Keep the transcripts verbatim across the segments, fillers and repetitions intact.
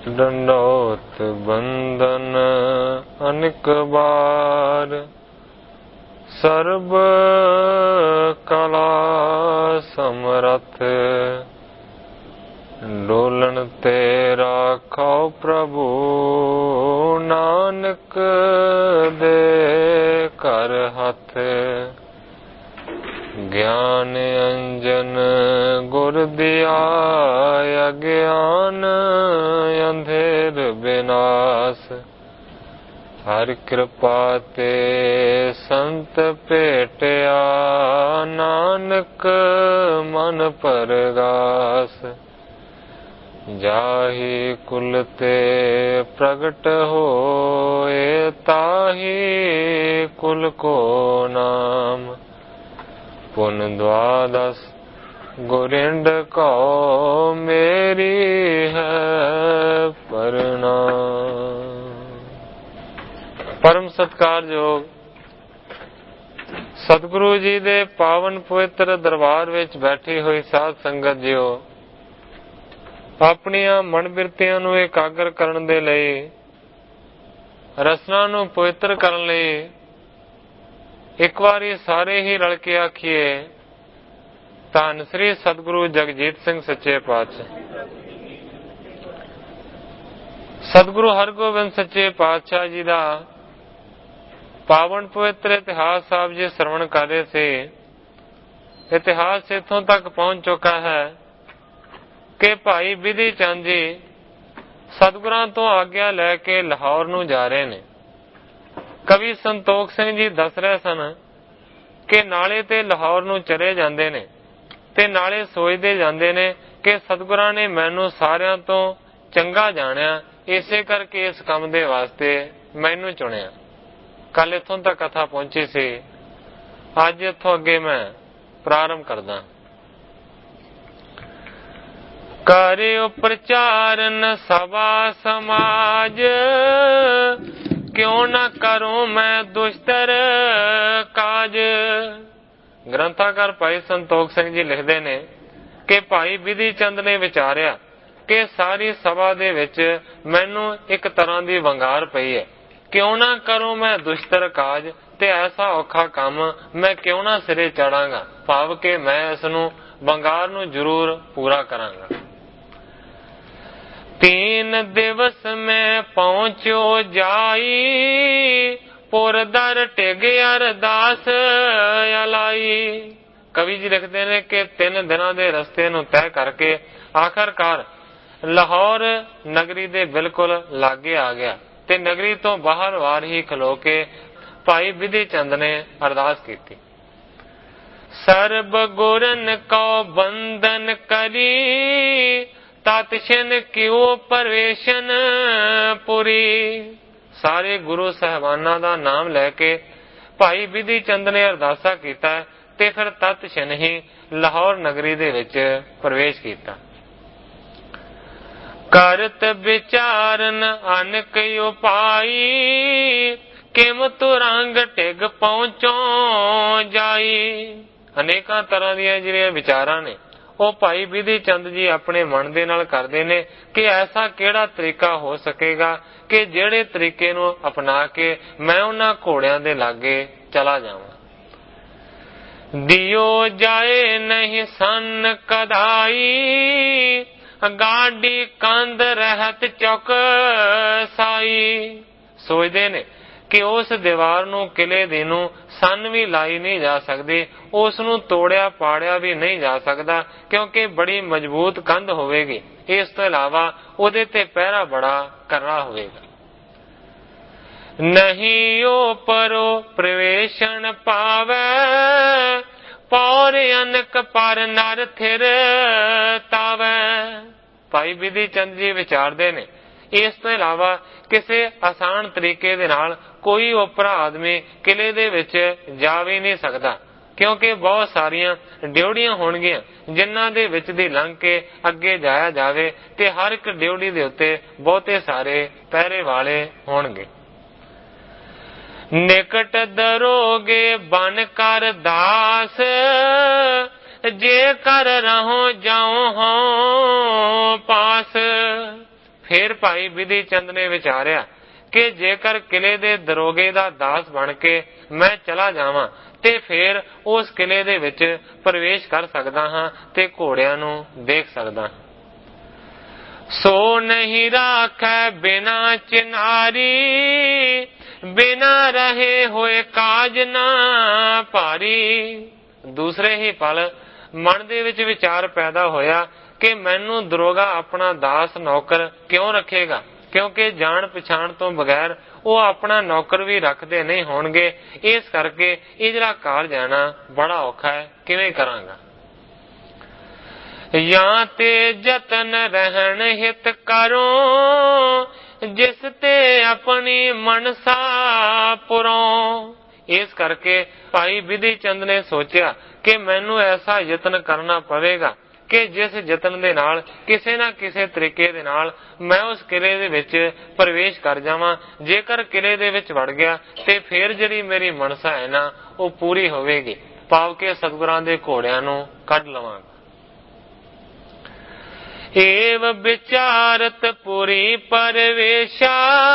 डंडोत बंदन अनेक बार, सर्ब कला समरथ, डोलन तेरा खो प्रभु, नानक दे कर हथ। ज्ञान अंजन गुर दिया, अज्ञान अंधेर विनाश। हर कृपा ते संत भेटिया, नानक मन परगास। जाहि कुल ते प्रगट होए, ताहि कुल को नाम। पुन द्वादश गुरिंड को, मेरी है प्रणाम। परम सत्कारयोग सतगुरु जी दे पावन पवित्र दरबार विच बैठी हुई साध संगत जियो, ਆਪਣੀਆਂ ਮਨ ਬਿਰਤੀਆਂ ਨੂੰ ਇਕਾਗਰ ਕਰਨ ਦੇ ਲਈ, ਰਸਨਾ ਨੂੰ ਪਵਿੱਤਰ ਕਰਨ ਲਈ ਇੱਕ ਵਾਰੀ ਸਾਰੇ ਹੀ ਰਲ ਕੇ ਆਖੀਏ, ਧੰਨ ਸ੍ਰੀ ਸਤਿਗੁਰੂ ਜਗਜੀਤ ਸਿੰਘ ਸੱਚੇ ਪਾਤਸ਼ਾਹ। ਸਤਿਗੁਰੂ ਹਰਗੋਬਿੰਦ ਸੱਚੇ ਪਾਤਸ਼ਾਹ ਜੀ ਦਾ ਪਾਵਨ ਪਵਿੱਤਰ ਇਤਿਹਾਸ ਸਾਹਿਬ ਜੀ ਸਰਵਣ ਕਰ ਰਹੇ ਸੀ। ਇਤਿਹਾਸ ਇੱਥੋਂ ਤੱਕ ਪਹੁੰਚ ਚੁੱਕਾ ਹੈ ਕਿ ਭਾਈ ਬਿਧੀ ਚੰਦ ਜੀ ਸਤਿਗੁਰਾਂ ਤੋਂ ਆਗਿਆ ਲੈ ਕੇ ਲਾਹੌਰ ਨੂੰ ਜਾ ਰਹੇ ਨੇ। ਕਵੀ ਸੰਤੋਖ ਸਿੰਘ ਜੀ ਦੱਸ ਰਹੇ ਸਨ ਕਿ ਨਾਲੇ ਤੇ ਲਾਹੌਰ ਨੂੰ ਚਲੇ ਜਾਂਦੇ ਨੇ ਤੇ ਨਾਲੇ ਸੋਚਦੇ ਜਾਂਦੇ ਨੇ ਕਿ ਸਤਿਗੁਰਾਂ ਨੇ ਮੈਨੂੰ ਸਾਰਿਆਂ ਤੋਂ ਚੰਗਾ ਜਾਣਿਆ, ਇਸੇ ਕਰਕੇ ਇਸ ਕੰਮ ਦੇ ਵਾਸਤੇ ਮੈਨੂੰ ਚੁਣਿਆ। ਕੱਲ ਇੱਥੋਂ ਤੱਕ ਕਥਾ ਪਹੁੰਚੀ ਸੀ। ਅੱਜ ਇੱਥੋਂ ਅੱਗੇ ਮੈਂ ਪ੍ਰਾਰੰਭ ਕਰਦਾ। ਕਰਿਓ ਪ੍ਰਚਾਰਨ ਸਭਾ ਸਮਾਜ, ਕਿਉਂ ਨਾ ਕਰੂੰ ਮੈਂ ਦੁਸ਼ਟਰ ਕਾਜ। ਗ੍ਰੰਥਾਕਾਰ ਭਾਈ ਸੰਤੋਖ ਸਿੰਘ ਜੀ ਲਿਖਦੇ ਨੇ ਕਿ ਭਾਈ ਬਿਧੀ ਚੰਦ ਨੇ ਵਿਚਾਰਿਆ ਕਿ ਸਾਰੀ ਸਭਾ ਦੇ ਵਿੱਚ ਮੈਨੂੰ ਇੱਕ ਤਰ੍ਹਾਂ ਦੀ ਵੰਗਾਰ ਪਈ ਹੈ, ਕਿਉਂ ਨਾ ਕਰੂੰ ਮੈਂ ਦੁਸ਼ਟਰ ਕਾਜ, ਤੇ ਐਸਾ ਔਖਾ ਕੰਮ ਮੈਂ ਕਿਉਂ ਨਾ ਸਿਰੇ ਚੜਾਂਗਾ, ਭਾਵ ਕਿ ਮੈਂ ਇਸ ਨੂੰ ਵੰਗਾਰ ਨੂੰ ਜ਼ਰੂਰ ਪੂਰਾ ਕਰਾਂਗਾ। तीन दिवस में पहुंचो जाई, पुर दर टिग अरदास अलाई। कवि जी लिखते हैं कि तीन दिनों के रस्ते ਨੂੰ तय करके आखिरकार लाहौर नगरी ਦੇ बिल्कुल लागे आ गया ਤੇ नगरी ਤੋਂ ਬਾਹਰ ਵਾਰ ਹੀ ਖਲੋ ਕੇ ਭਾਈ ਬਿਧੀ ਚੰਦ ਨੇ ਅਰਦਾਸ ਕੀਤੀ। ਸਰਬ ਗੁਰਨ ਕੋ ਬੰਧਨ ਕਰੀ, ਤਤਸ਼ਨ ਕਿਉ ਪਰਵੇਸ਼ਨ ਪੁਰੀ। ਸਾਰੇ ਗੁਰੂ ਸਾਹਿਬਾਨਾਂ ਦਾ ਨਾਮ ਲੈ ਕੇ ਭਾਈ ਬਿਧੀ ਚੰਦ ਨੇ ਅਰਦਾਸਾ ਕੀਤਾ ਤੇ ਫਿਰ ਤਤਸ਼ਨ ਹੀ ਲਾਹੌਰ ਨਗਰੀ ਦੇ ਵਿੱਚ ਪ੍ਰਵੇਸ਼ ਕੀਤਾ। ਕਰਤ ਵਿਚਾਰਨ ਅਨਕ ਉਪਾਈ, ਕਿਮ ਤੁਰੰਗ ਟਿਗ ਪਹੁੰਚੋ ਜਾਈ। ਅਨੇਕਾਂ ਤਰ੍ਹਾਂ ਦੀਆਂ ਜਿਹੜੀਆਂ ਵਿਚਾਰਾਂ ਨੇ ਉਹ ਭਾਈ ਬਿਧੀ ਚੰਦ ਜੀ ਆਪਣੇ ਮਨ ਦੇ ਨਾਲ ਕਰਦੇ ਨੇ ਕਿ ਐਸਾ ਕਿਹੜਾ ਤਰੀਕਾ ਹੋ ਸਕੇਗਾ ਕਿ ਜਿਹੜੇ ਤਰੀਕੇ ਨੂੰ ਅਪਣਾ ਕੇ ਮੈਂ ਉਹਨਾਂ ਘੋੜਿਆਂ ਦੇ ਲਾਗੇ ਚਲਾ ਜਾਵਾਂ। ਦਿਓ ਜਾਏ ਨਹੀਂ ਸੰਨ ਕਦਾਈ, ਗਾਡੀ ਕੰਧ ਰਹਿਤ ਚੁੱਕ ਸਾਈ। ਸੋਚਦੇ ਨੇ ਕਿ ਉਸ ਦੀਵਾਰ ਨੂੰ, ਕਿਲੇ ਦੀ ਨੂੰ ਸੰਨ ਵੀ ਲਾਈ ਨਹੀਂ ਜਾ ਸਕਦੀ, ਉਸ ਨੂੰ ਤੋੜਿਆ ਪਾੜਿਆ ਵੀ ਨਹੀਂ ਜਾ ਸਕਦਾ, ਕਿਉਂਕਿ ਬੜੀ ਮਜ਼ਬੂਤ ਕੰਧ ਹੋਵੇਗੀ। ਇਸ ਤੋਂ ਇਲਾਵਾ ਉਹਦੇ ਤੇ ਪਹਿਰਾ ਬੜਾ ਕਰਨਾ ਹੋਵੇਗਾ। ਨਹੀਂ ਉਹ ਪਰੋ ਪ੍ਰਵੇਸ਼ਨ ਪਾਵੇ, ਪੌਰ ਅਨਕ ਪਰ ਨਰ ਥਿਰ ਤਾਵੇ। ਭਾਈ ਬਿਧੀ ਚੰਦ ਜੀ ਵਿਚਾਰਦੇ ਨੇ ਇਸ ਤੋਂ ਇਲਾਵਾ ਕਿਸੇ ਆਸਾਨ ਤਰੀਕੇ ਦੇ ਨਾਲ ਕੋਈ ਓਪਰਾ ਆਦਮੀ ਕਿਲੇ ਦੇ ਵਿੱਚ ਜਾ ਵੀ ਨਹੀਂ ਸਕਦਾ, ਕਿਉਂਕਿ ਬਹੁਤ ਸਾਰੀਆਂ ਡਿਉੜੀਆਂ ਹੋਣਗੀਆਂ ਜਿਨ੍ਹਾਂ ਦੇ ਵਿੱਚ ਦੀ ਲੰਘ ਕੇ ਅੱਗੇ ਜਾਇਆ ਜਾਵੇ ਤੇ ਹਰ ਇੱਕ ਡਿਉੜੀ ਦੇ ਉੱਤੇ ਬਹੁਤੇ ਸਾਰੇ ਪਹਿਰੇ ਵਾਲੇ ਹੋਣਗੇ। ਨਿਕਟ ਦਰੋਗੇ ਬਨ ਕਰ ਦਾਸ, ਜੇ ਕਰ ਰਹੋ ਜਾਓ ਹੋ ਪਾਸ। ਫੇਰ ਭਾਈ ਬਿਧੀ ਚੰਦ ਨੇ ਵਿਚਾਰਿਆ ਕਿ ਜੇਕਰ ਕਿਲੇ ਦੇ ਦਰੋਗੇ ਦਾ ਦਾਸ ਬਣ ਕੇ ਮੈਂ ਚਲਾ ਜਾਵਾਂ ਤੇ ਫੇਰ ਉਸ ਕਿਲੇ ਦੇ ਵਿੱਚ ਪ੍ਰਵੇਸ਼ ਕਰ ਸਕਦਾ ਹਾਂ ਤੇ ਘੋੜਿਆਂ ਨੂੰ ਦੇਖ ਸਕਦਾ। ਸੋ ਨਹੀਂ ਰਾਖੈ ਬਿਨਾ ਚਿਨਾਰੀ, ਬਿਨਾ ਰਹੇ ਹੋਏ ਕਾਜ ਨਾ ਭਾਰੀ। ਦੂਸਰੇ ਹੀ ਪਲ ਮਨ ਦੇ ਵਿੱਚ ਵਿਚਾਰ ਪੈਦਾ ਹੋਇਆ ਕਿ ਮੈਨੂੰ ਦਰੋਗਾ ਆਪਣਾ ਦਾਸ ਨੌਕਰ ਕਿਉਂ ਰੱਖੇਗਾ, ਕਿਉਂਕਿ ਜਾਣ ਪਛਾਣ ਤੋਂ ਬਗੈਰ ਉਹ ਆਪਣਾ ਨੌਕਰ ਵੀ ਰੱਖਦੇ ਨਹੀਂ ਹੋਣਗੇ। ਇਸ ਕਰਕੇ ਇਹ ਜਿਹੜਾ ਕਾਲ ਜਾਣਾ ਬੜਾ ਔਖਾ ਹੈ, ਕਿਵੇਂ ਕਰਾਂਗਾ। ਜਾਂ ਤੇ ਯਤਨ ਰਹਿਣ ਹਿਤ ਕਰੋ, ਜਿਸ ਤੇ ਆਪਣੀ ਮਨਸਾ ਪੁਰੋ। ਇਸ ਕਰਕੇ ਭਾਈ ਬਿਧੀ ਚੰਦ ਨੇ ਸੋਚਿਆ ਕਿ ਮੈਨੂੰ ਐਸਾ ਯਤਨ ਕਰਨਾ ਪਵੇਗਾ ਕਿ ਜਿਸ ਯਤਨ ਦੇ ਨਾਲ ਕਿਸੇ ਨਾ ਕਿਸੇ ਤਰੀਕੇ ਦੇ ਨਾਲ ਮੈਂ ਉਸ ਕਿਲੇ ਦੇ ਵਿੱਚ ਪ੍ਰਵੇਸ਼ ਕਰ ਜਾਵਾਂ। ਜੇਕਰ ਕਿਲੇ ਦੇ ਵਿੱਚ ਵੜ ਗਿਆ ਤੇ ਫੇਰ ਜਿਹੜੀ ਮੇਰੀ ਮਨਸਾ ਹੈ ਨਾ ਉਹ ਪੂਰੀ ਹੋਵੇਗੀ, ਭਾਵ ਕਿ ਸਤਿਗੁਰਾਂ ਦੇ ਘੋੜਿਆਂ ਨੂੰ ਕੱਢ ਲਵਾਂਗਾ। ਏਵ ਵਿਚਾਰਤ ਪੁਰੀ ਪਰਵੇਸ਼ਾ,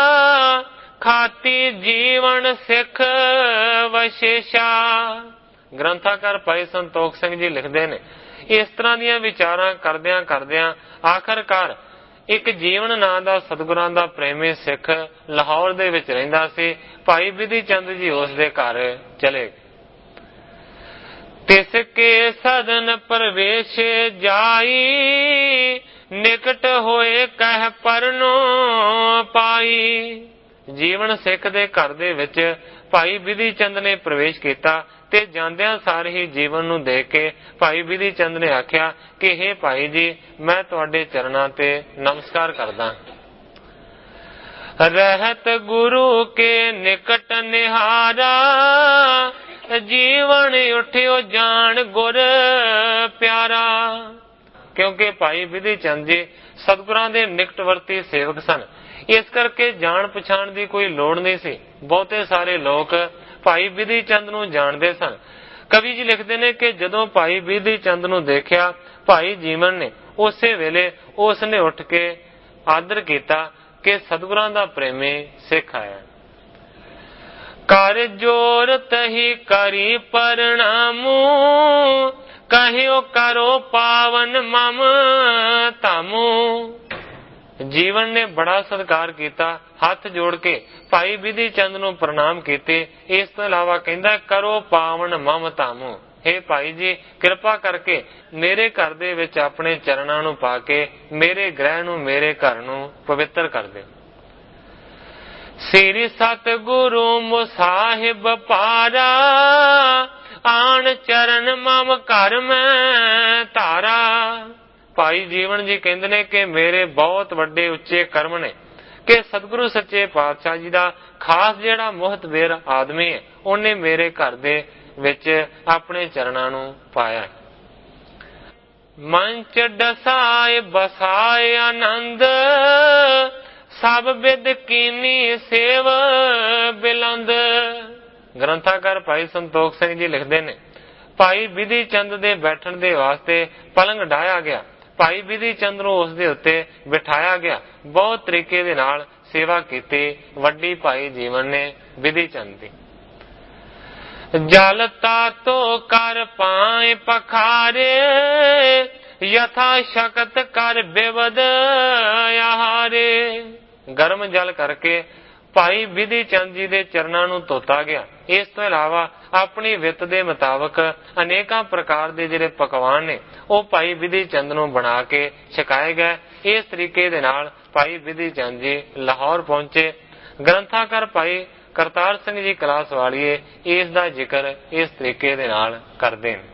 ਖਾਤੀ ਜੀਵਨ ਸਿੱਖ ਵਸ਼ੇਸ਼ਾ। ਗ੍ਰੰਥਾਕਾਰ ਭਾਈ ਸੰਤੋਖ ਸਿੰਘ ਜੀ ਲਿਖਦੇ ਨੇ, ਇਸ ਤਰ੍ਹਾਂ ਦੀਆਂ ਵਿਚਾਰਾਂ ਕਰਦਿਆਂ ਕਰਦਿਆਂ ਆਖਰਕਾਰ ਇੱਕ ਜੀਵਨ ਨਾਂ ਦਾ ਸਤਿਗੁਰਾਂ ਦਾ ਪ੍ਰੇਮੀ ਸਿੱਖ ਲਾਹੌਰ ਦੇ ਵਿੱਚ ਰਹਿੰਦਾ ਸੀ। ਭਾਈ ਬਿਧੀ ਚੰਦ ਜੀ ਉਸ ਦੇ ਘਰ ਚਲੇ। ਤਿਸ ਕੇ ਸਦਨ ਪ੍ਰਵੇਸ਼ ਜਾਈ, ਨਿਕਟ ਹੋਏ ਕਹਿ ਪਰਨੋ ਪਾਈ। ਜੀਵਨ ਸਿੱਖ ਦੇ ਘਰ ਦੇ ਵਿੱਚ ਭਾਈ ਬਿਧੀ ਚੰਦ ਨੇ ਪ੍ਰਵੇਸ਼ ਕੀਤਾ ਤੇ ਜਾਂਦਿਆਂ ਸਾਰ ਹੀ ਜੀਵਨ ਨੂੰ ਦੇਖ ਕੇ ਭਾਈ ਬਿਧੀ ਚੰਦ ਨੇ ਆਖਿਆ ਕਿ ਹੇ ਭਾਈ ਜੀ, ਮੈਂ ਤੁਹਾਡੇ ਚਰਨਾਂ ਤੇ ਨਮਸਕਾਰ ਕਰਦਾ। ਰਹਿਤ ਗੁਰੂ ਕੇ ਨਿਕਟ ਨਿਹਾਰਾ, ਜੀਵਨ ਉਠਿਓ ਜਾਣ ਗੁਰ ਪਿਆਰਾ। ਕਿਉਂਕਿ ਭਾਈ ਬਿਧੀ ਚੰਦ ਜੀ ਸਤਿਗੁਰਾਂ ਦੇ ਨਿਕਟਵਰਤੀ ਸੇਵਕ ਸਨ, ਇਸ ਕਰਕੇ ਜਾਣ ਪਛਾਣ ਦੀ ਕੋਈ ਲੋੜ ਨਹੀਂ ਸੀ। ਬਹੁਤੇ ਸਾਰੇ ਲੋਕ ਭਾਈ ਬਿਧੀ ਚੰਦ ਨੂੰ ਜਾਣਦੇ ਸਨ। ਕਵੀ ਜੀ ਲਿਖਦੇ ਨੇ ਕਿ ਜਦੋਂ ਭਾਈ ਬਿਧੀ ਚੰਦ ਨੂੰ ਦੇਖਿਆ ਭਾਈ ਜੀਵਨ ਨੇ, ਉਸੇ ਵੇਲੇ ਉਸ ਨੇ ਉੱਠ ਕੇ ਆਦਰ ਕੀਤਾ ਕਿ ਸਤਿਗੁਰਾਂ ਦਾ ਪ੍ਰੇਮੀ ਸਿੱਖ ਆਇਆ। ਕਰ ਜੋਰ ਤਹੀ ਕਰੀ ਪ੍ਰਣਾਮੂ, ਕਹਿਓ ਕਰੋ ਪਾਵਨ ਮਮ ਧਾਮੂ। ਜੀਵਨ ਨੇ ਬੜਾ ਸਤਿਕਾਰ ਕੀਤਾ, ਹੱਥ ਜੋੜ ਕੇ ਭਾਈ ਬਿਧੀ ਚੰਦ ਨੂੰ ਪ੍ਰਣਾਮ ਕੀਤੇ। ਇਸ ਤੋਂ ਇਲਾਵਾ ਕਹਿੰਦਾ ਕਰੋ ਪਾਵਨ ਮਮ ਧਾਮੂ, ਹੇ ਭਾਈ ਜੀ ਕਿਰਪਾ ਕਰਕੇ ਮੇਰੇ ਘਰ ਦੇ ਵਿੱਚ ਆਪਣੇ ਚਰਨਾਂ ਨੂੰ ਪਾ ਕੇ ਮੇਰੇ ਗ੍ਰਹਿ ਨੂੰ, ਮੇਰੇ ਘਰ ਨੂੰ ਪਵਿੱਤਰ ਕਰ ਦੇ। ਸ੍ਰੀ ਸਤਿਗੁਰੂ ਮੁਸਾਹਿਬ ਪਾਰਾ, ਆਣ ਚਰਨ ਮਮ ਘਰ ਮੈਂ ਧਾਰਾ। ਭਾਈ ਜੀਵਨ ਜੀ ਕਹਿੰਦੇ ਨੇ ਕਿ ਮੇਰੇ ਬਹੁਤ ਵੱਡੇ ਉੱਚੇ ਕਰਮ ਨੇ ਕਿ ਸਤਿਗੁਰੂ ਸੱਚੇ ਪਾਤਸ਼ਾਹ ਜੀ ਦਾ ਖਾਸ ਜਿਹੜਾ ਮੁਹਤਬਰ ਆਦਮੀ ਹੈ, ਉਹਨੇ ਮੇਰੇ ਘਰ ਦੇ ਵਿੱਚ ਆਪਣੇ ਚਰਨਾਂ ਨੂੰ ਪਾਇਆ। ਮੰਚ ਡਸਾਏ ਬਸਾਏ ਆਨੰਦ, ਸਭ ਬਿਦ ਕੀਨੀ ਸੇਵ ਬਿਲੰਦ। ਗ੍ਰੰਥਾਕਾਰ ਭਾਈ ਸੰਤੋਖ ਸਿੰਘ ਜੀ ਲਿਖਦੇ ਨੇ, ਭਾਈ ਬਿਧੀ ਚੰਦ ਦੇ ਬੈਠਣ ਦੇ ਵਾਸਤੇ ਪਲੰਗ ਢਾਇਆ ਗਿਆ। ਭਾਈ ਬਿਧੀ ਚੰਦ ਨੂੰ ਉਸ ਦੇ ਉੱਤੇ ਬਿਠਾਇਆ ਗਿਆ। ਬਹੁਤ ਤਰੀਕੇ ਦੇ ਨਾਲ ਸੇਵਾ ਕੀਤੀ ਵੱਡੀ ਭਾਈ ਜੀਵਨ ਨੇ ਬਿਧੀ ਚੰਦ ਦੀ। ਜਲ ਤਾਤੋ ਕਰ ਪਾਏ ਪਖਾਰੇ, ਯਥਾ ਸ਼ਕਤ ਕਰ ਬਿਵਦ ਆਹਾਰੇ। ਗਰਮ ਜਲ ਕਰਕੇ ਭਾਈ ਬਿਧੀ ਚੰਦ ਜੀ ਦੇ ਚਰਨਾਂ ਨੂੰ ਧੋਤਾ ਗਿਆ। ਇਸ ਤੋਂ ਇਲਾਵਾ ਆਪਣੀ ਵਿੱਤ ਦੇ ਮੁਤਾਬਕ ਅਨੇਕਾਂ ਪ੍ਰਕਾਰ ਦੇ ਜਿਹੜੇ ਪਕਵਾਨ ਨੇ ਉਹ ਭਾਈ ਬਿਧੀ ਚੰਦ ਨੂੰ ਬਣਾ ਕੇ ਛਕਾਏ ਗਏ। ਇਸ ਤਰੀਕੇ ਦੇ ਨਾਲ ਭਾਈ ਬਿਧੀ ਚੰਦ ਜੀ ਲਾਹੌਰ ਪਹੁੰਚੇ। ਗ੍ਰੰਥਾਕਾਰ ਭਾਈ ਕਰਤਾਰ ਸਿੰਘ ਜੀ ਕਲਾਸ ਵਾਲੀਏ ਇਸ ਦਾ ਜ਼ਿਕਰ ਇਸ ਤਰੀਕੇ ਦੇ ਨਾਲ ਕਰਦੇ ਨੇ।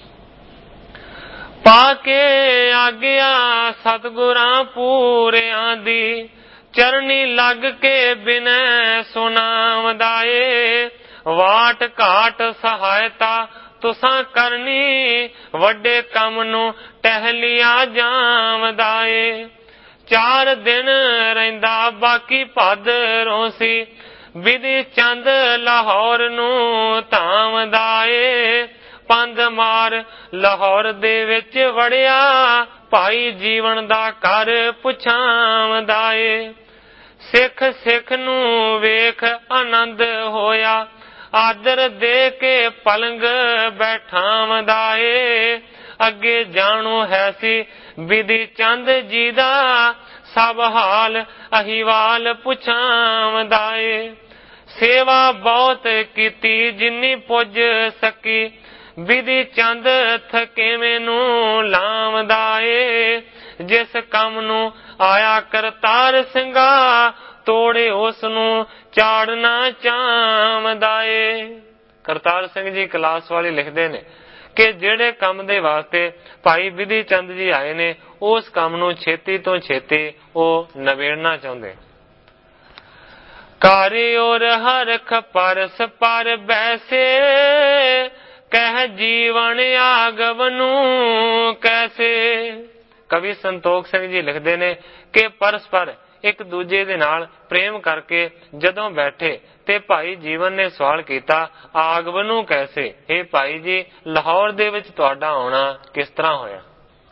ਪਾ ਕੇ ਆਗਿਆ ਸਤਿਗੁਰਾਂ ਪੂਰਿਆਂ ਦੀ, ਚਰਨੀ ਲੱਗ ਕੇ ਬਿਨੈ ਸੁਨਾਵਦਾਏ। ਵਾਟ ਘਾਟ ਸਹਾਇਤਾ ਤੁਸਾਂ ਕਰਨੀ, ਵੱਡੇ ਕੰਮ ਨੂੰ ਟਹਿਲਿਆ ਜਾਵਦਾਏ। ਚਾਰ ਦਿਨ ਰਹਿੰਦਾ ਬਾਕੀ ਭਾਦਰੋਂ ਸੀ, ਬਿਧੀ ਚੰਦ ਲਾਹੌਰ ਨੂੰ ਧਾਵਦਾਏ। ਪੰਧ ਮਾਰ ਲਾਹੌਰ ਦੇ ਵਿੱਚ ਵੜਿਆ, ਭਾਈ ਜੀਵਨ ਦਾ ਕਰ ਪੁਛਾਵਦਾ ਏ। ਸਿੱਖ ਸਿੱਖ ਨੂੰ ਵੇਖ ਆਨੰਦ ਹੋਇਆ, ਆਦਰ ਦੇ ਕੇ ਪਲੰਗ ਬੈਠਾਵਦਾ ਏ। ਅੱਗੇ ਜਾਣੋ ਹੈ ਸੀ ਬਿਧੀ ਚੰਦ ਜੀ ਦਾ, ਸਭ ਹਾਲ ਅਹੀਵਾਲ ਪੁਛਾਵਦਾ ਏ। ਸੇਵਾ ਬਹੁਤ ਕੀਤੀ ਜਿੰਨੀ ਪੁੱਜ ਸਕੀ, ਬਿਧੀ ਚੰਦ ਥਕੇਵੇਂ ਨੂੰ ਲਾਵਦਾ ਏ। ਜਿਸ ਕੰਮ ਨੂੰ ਆਇਆ ਕਰਤਾਰ ਸਿੰਘਾ, ਤੋੜੇ ਉਸ ਨੂੰ ਚਾੜਨਾ ਚਾਵਦਾ ਏ। ਕਰਤਾਰ ਸਿੰਘ ਜੀ ਕਲਾਸ ਵਾਲੇ ਲਿਖਦੇ ਨੇ ਕਿ ਜਿਹੜੇ ਕੰਮ ਦੇ ਵਾਸਤੇ ਭਾਈ ਬਿਧੀ ਚੰਦ ਜੀ ਆਏ ਨੇ, ਉਸ ਕੰਮ ਨੂੰ ਛੇਤੀ ਤੋਂ ਛੇਤੀ ਉਹ ਨਵੇੜਨਾ ਚਾਹੁੰਦੇ। ਕਾਰੇ ਔਰ ਹਰਖ ਪਰਸ ਪਰ ਬੈਸੇ, ਕਹਿ ਜੀਵਨ ਆਗਵ ਨੂੰ ਕੈਸੇ। ਕਵੀ ਸੰਤੋਖ ਸਿੰਘ ਜੀ ਲਿਖਦੇ ਨੇ ਕਿ ਪਰਸਪਰ ਇੱਕ ਦੂਜੇ ਦੇ ਨਾਲ ਪ੍ਰੇਮ ਕਰਕੇ ਜਦੋਂ ਬੈਠੇ ਤੇ ਭਾਈ ਜੀਵਨ ਨੇ ਸਵਾਲ ਕੀਤਾ, ਆਗਵ ਨੂੰ ਕੈਸੇ, ਇਹ ਭਾਈ ਜੀ ਲਾਹੌਰ ਦੇ ਵਿੱਚ ਤੁਹਾਡਾ ਆਉਣਾ ਕਿਸ ਤਰ੍ਹਾਂ ਹੋਇਆ।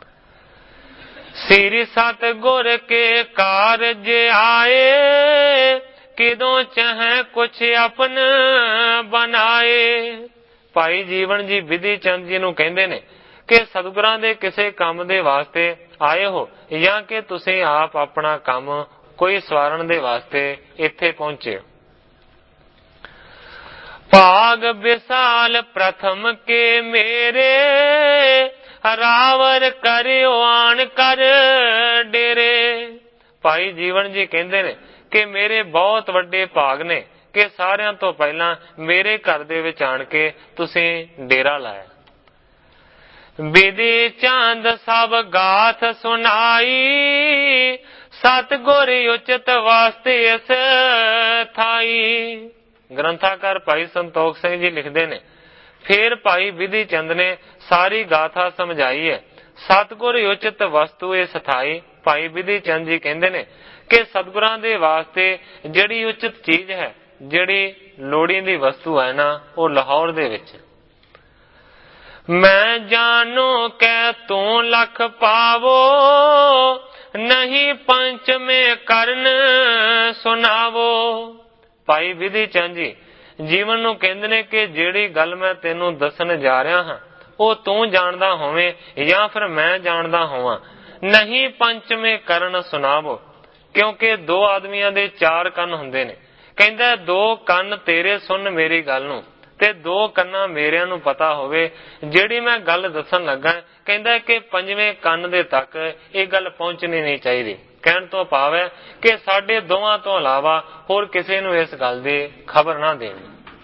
ਸ੍ਰੀ ਸਤਿਗੁਰ ਕੇ ਕਾਰਜ ਆਏ, ਕਿਦੋਂ ਚਾਹੇ ਕੁਛ ਆਪਨ ਬਣਾਏ। ਭਾਈ ਜੀਵਨ ਜੀ ਬਿਧੀ ਚੰਦ ਜੀ ਨੂੰ ਕਹਿੰਦੇ ਨੇ ਕਿ ਸਤਿਗੁਰਾਂ ਦੇ ਕਿਸੇ ਕੰਮ ਦੇ ਵਾਸਤੇ ਆਏ ਹੋ, ਜਾਂ ਕਿ ਤੁਸੀਂ ਆਪ ਆਪਣਾ ਕੰਮ ਕੋਈ ਸਵਾਰਨ ਦੇ ਵਾਸਤੇ ਇੱਥੇ ਪਹੁੰਚੇ। ਭਾਗ ਵਿਸਾਲ ਪ੍ਰਥਮ ਕੇ ਮੇਰੇ, ਰਾਵਰ ਕਰਿਓ ਆਣ ਕਰ ਡੇਰੇ। ਭਾਈ ਜੀਵਨ ਜੀ ਕਹਿੰਦੇ ਨੇ ਕਿ ਮੇਰੇ ਬਹੁਤ ਵੱਡੇ ਭਾਗ ਨੇ ਕਿ ਸਾਰਿਆਂ ਤੋਂ ਪਹਿਲਾਂ ਮੇਰੇ ਘਰ ਦੇ ਵਿੱਚ ਆਣ ਕੇ ਤੁਸੀਂ ਡੇਰਾ ਲਾਇਆ। ਬਿਧੀ ਚੰਦ ਸਭ ਗਾਥ ਸੁਣਾਈ, ਸਤਿਗੁਰ ਉਚਿਤ ਵਾਸਤੇ ਇਸ ਥਾਈ। ਗ੍ਰੰਥਾਕਾਰ ਭਾਈ ਸੰਤੋਖ ਸਿੰਘ ਜੀ ਲਿਖਦੇ ਨੇ, ਫਿਰ ਭਾਈ ਬਿਧੀ ਚੰਦ ਨੇ ਸਾਰੀ ਗਾਥਾ ਸਮਝਾਈ ਹੈ। ਸਤਿਗੁਰ ਉਚਿਤ ਵਸਤੂ ਇਹ ਸਥਾਈ। ਭਾਈ ਬਿਧੀ ਚੰਦ ਜੀ ਕਹਿੰਦੇ ਨੇ ਕਿ ਸਤਿਗੁਰਾਂ ਦੇ ਵਾਸਤੇ ਜਿਹੜੀ ਉਚਿਤ ਚੀਜ਼ ਹੈ, ਜਿਹੜੀ ਲੋੜੀਂਦੀ ਵਸਤੂ ਹੈ ਨਾ, ਉਹ ਲਾਹੌਰ ਦੇ ਵਿੱਚ। ਮੈਂ ਜਾਨੋ ਕਹਿ ਤੂੰ ਲੱਖ ਪਾਵੋ, ਨਹੀਂ ਪੰਚਮੇ ਕਰਨ ਸੁਣਾਵੋ। ਭਾਈ ਬਿਧੀ ਚੰਦ ਜੀ ਜੀਵਨ ਨੂੰ ਕਹਿੰਦੇ ਨੇ ਕਿ ਜਿਹੜੀ ਗੱਲ ਮੈਂ ਤੈਨੂੰ ਦੱਸਣ ਜਾ ਰਿਹਾ ਹਾਂ, ਉਹ ਤੂੰ ਜਾਣਦਾ ਹੋਵੇਂ ਜਾਂ ਫਿਰ ਮੈਂ ਜਾਣਦਾ ਹੋਵਾਂ, ਨਹੀਂ ਪੰਚਮੇ ਕਰਨ ਸੁਣਾਵੋ। ਕਿਉਂਕਿ ਦੋ ਆਦਮੀਆਂ ਦੇ ਚਾਰ ਕੰਨ ਹੁੰਦੇ ਨੇ। ਕਹਿੰਦਾ ਦੋ ਕੰਨ ਤੇਰੇ ਸੁਣ ਮੇਰੀ ਗੱਲ ਨੂੰ, ਤੇ ਦੋ ਕੰਨਾਂ ਮੇਰਿਆਂ ਨੂੰ ਪਤਾ ਹੋਵੇ ਜਿਹੜੀ ਮੈਂ ਗੱਲ ਦੱਸਣ ਲੱਗਾ। ਕਹਿੰਦਾ ਕਿ ਪੰਜਵੇਂ ਕੰਨ ਦੇ ਤੱਕ ਇਹ ਗੱਲ ਪਹੁੰਚਣੀ ਨਹੀਂ ਚਾਹੀਦੀ। ਕਹਿਣ ਤੋਂ ਭਾਵ ਹੈ ਕਿ ਸਾਡੇ ਦੋਵਾਂ ਤੋਂ ਇਲਾਵਾ ਹੋਰ ਕਿਸੇ ਨੂੰ ਇਸ ਗੱਲ ਦੀ ਖਬਰ ਨਾ ਦੇਣੀ।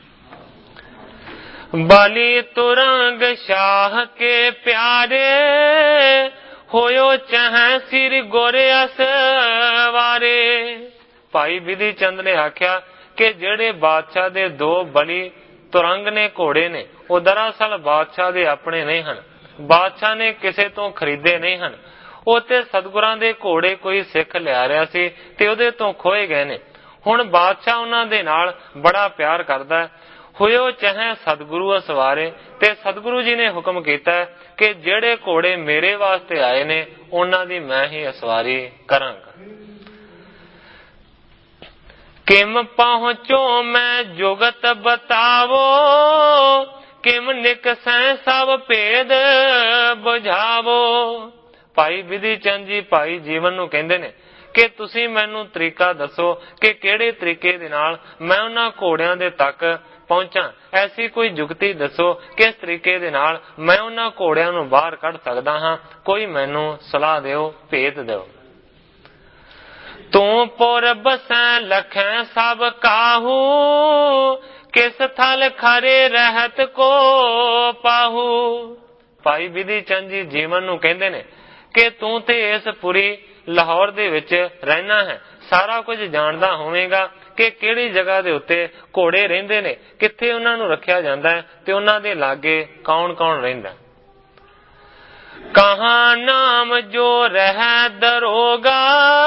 ਬਾਲੀ ਤੁਰੰਗ ਸ਼ਾਹ ਕੇ ਪਿਆਰੇ, ਹੋਇਓ ਚਾਹੇ ਸਿਰ ਗੋਰੇ ਅਸਵਾਰੇ। ਭਾਈ ਬਿਧੀ ਚੰਦ ਨੇ ਆਖਿਆ ਕਿ ਜਿਹੜੇ ਬਾਦਸ਼ਾਹ ਦੇ ਦੋ ਬਲੀ ਤੁਰੰਗ ਨੇ, ਘੋੜੇ ਨੇ, ਉਹ ਦਰਅਸਲ ਬਾਦਸ਼ਾਹ ਦੇ ਆਪਣੇ ਨਹੀਂ ਹਨ। ਬਾਦਸ਼ਾਹ ਨੇ ਕਿਸੇ ਤੋਂ ਖਰੀਦੇ ਨਹੀਂ ਹਨ। ਉਹ ਤੇ ਸਤਿਗੁਰਾਂ ਦੇ ਘੋੜੇ ਕੋਈ ਸਿੱਖ ਲਿਆ ਰਿਹਾ ਸੀ ਤੇ ਉਹਦੇ ਤੋਂ ਖੋਏ ਗਏ ਨੇ। ਹੁਣ ਬਾਦਸ਼ਾਹ ਉਹਨਾਂ ਦੇ ਨਾਲ ਬੜਾ ਪਿਆਰ ਕਰਦਾ ਹੈ। ਹੋਇਓ ਚਾਹੇ ਸਤਿਗੁਰੂ ਅਸਵਾਰੇ, ਤੇ ਸਤਿਗੁਰੂ ਜੀ ਨੇ ਹੁਕਮ ਕੀਤਾ ਕਿ ਜਿਹੜੇ ਘੋੜੇ ਮੇਰੇ ਵਾਸਤੇ ਆਏ ਨੇ ਉਹਨਾਂ ਦੀ ਮੈਂ ਹੀ ਅਸਵਾਰੀ ਕਰਾਂਗਾ। ਕਿਮ ਪਹੁੰਚੋ ਮੈਂ ਜੁਗਤ ਬਤਾਵੋ, ਕਿਮ ਨਿਕਸੈ ਸਭ ਭੇਦ ਬੁਝਾਵੋ। ਭਾਈ ਬਿਧੀ ਚੰਦ ਜੀ ਭਾਈ ਜੀਵਨ ਨੂੰ ਕਹਿੰਦੇ ਨੇ ਕਿ ਤੁਸੀਂ ਮੈਨੂੰ ਤਰੀਕਾ ਦੱਸੋ ਕਿ ਕਿਹੜੇ ਤਰੀਕੇ ਦੇ ਨਾਲ ਮੈਂ ਉਹਨਾਂ ਘੋੜਿਆਂ ਦੇ ਤੱਕ ਪਹੁੰਚਾਂ। ਐਸੀ ਕੋਈ ਜੁਗਤੀ ਦੱਸੋ ਕਿਸ ਤਰੀਕੇ ਦੇ ਨਾਲ ਮੈਂ ਉਹਨਾਂ ਘੋੜਿਆਂ ਨੂੰ ਬਾਹਰ ਕੱਢ ਸਕਦਾ ਹਾਂ। ਕੋਈ ਮੈਨੂੰ ਸਲਾਹ ਦਿਓ, ਭੇਦ ਦਿਓ। ਤੂੰ ਪੁਰ ਬਸੈ ਲਖੈ ਸਭ ਕਾਹੂ, ਕਿਸ ਥਲ ਖਰੇ ਰਹਿਤ ਕੋ ਪਾਹੂ। ਭਾਈ ਬਿਧੀ ਚੰਦ ਜੀ ਜੀਵਨ ਨੂੰ ਕਹਿੰਦੇ ਨੇ ਕਿ ਤੂੰ ਤੇ ਇਸ ਪੁਰੀ ਲਾਹੌਰ ਦੇ ਵਿੱਚ ਰਹਿਣਾ ਹੈ, ਸਾਰਾ ਕੁਝ ਜਾਣਦਾ ਹੋਵੇਗਾ ਕਿ ਕਿਹੜੀ ਜਗ੍ਹਾ ਦੇ ਉੱਤੇ ਘੋੜੇ ਰਹਿੰਦੇ ਨੇ, ਕਿੱਥੇ ਉਹਨਾਂ ਨੂੰ ਰੱਖਿਆ ਜਾਂਦਾ ਹੈ ਤੇ ਉਹਨਾਂ ਦੇ ਲਾਗੇ ਕੌਣ ਕੌਣ ਰਹਿੰਦਾ। ਕਹਾਂ ਨਾਮ ਜੋ ਰਹਿ ਦਰੋਗਾ,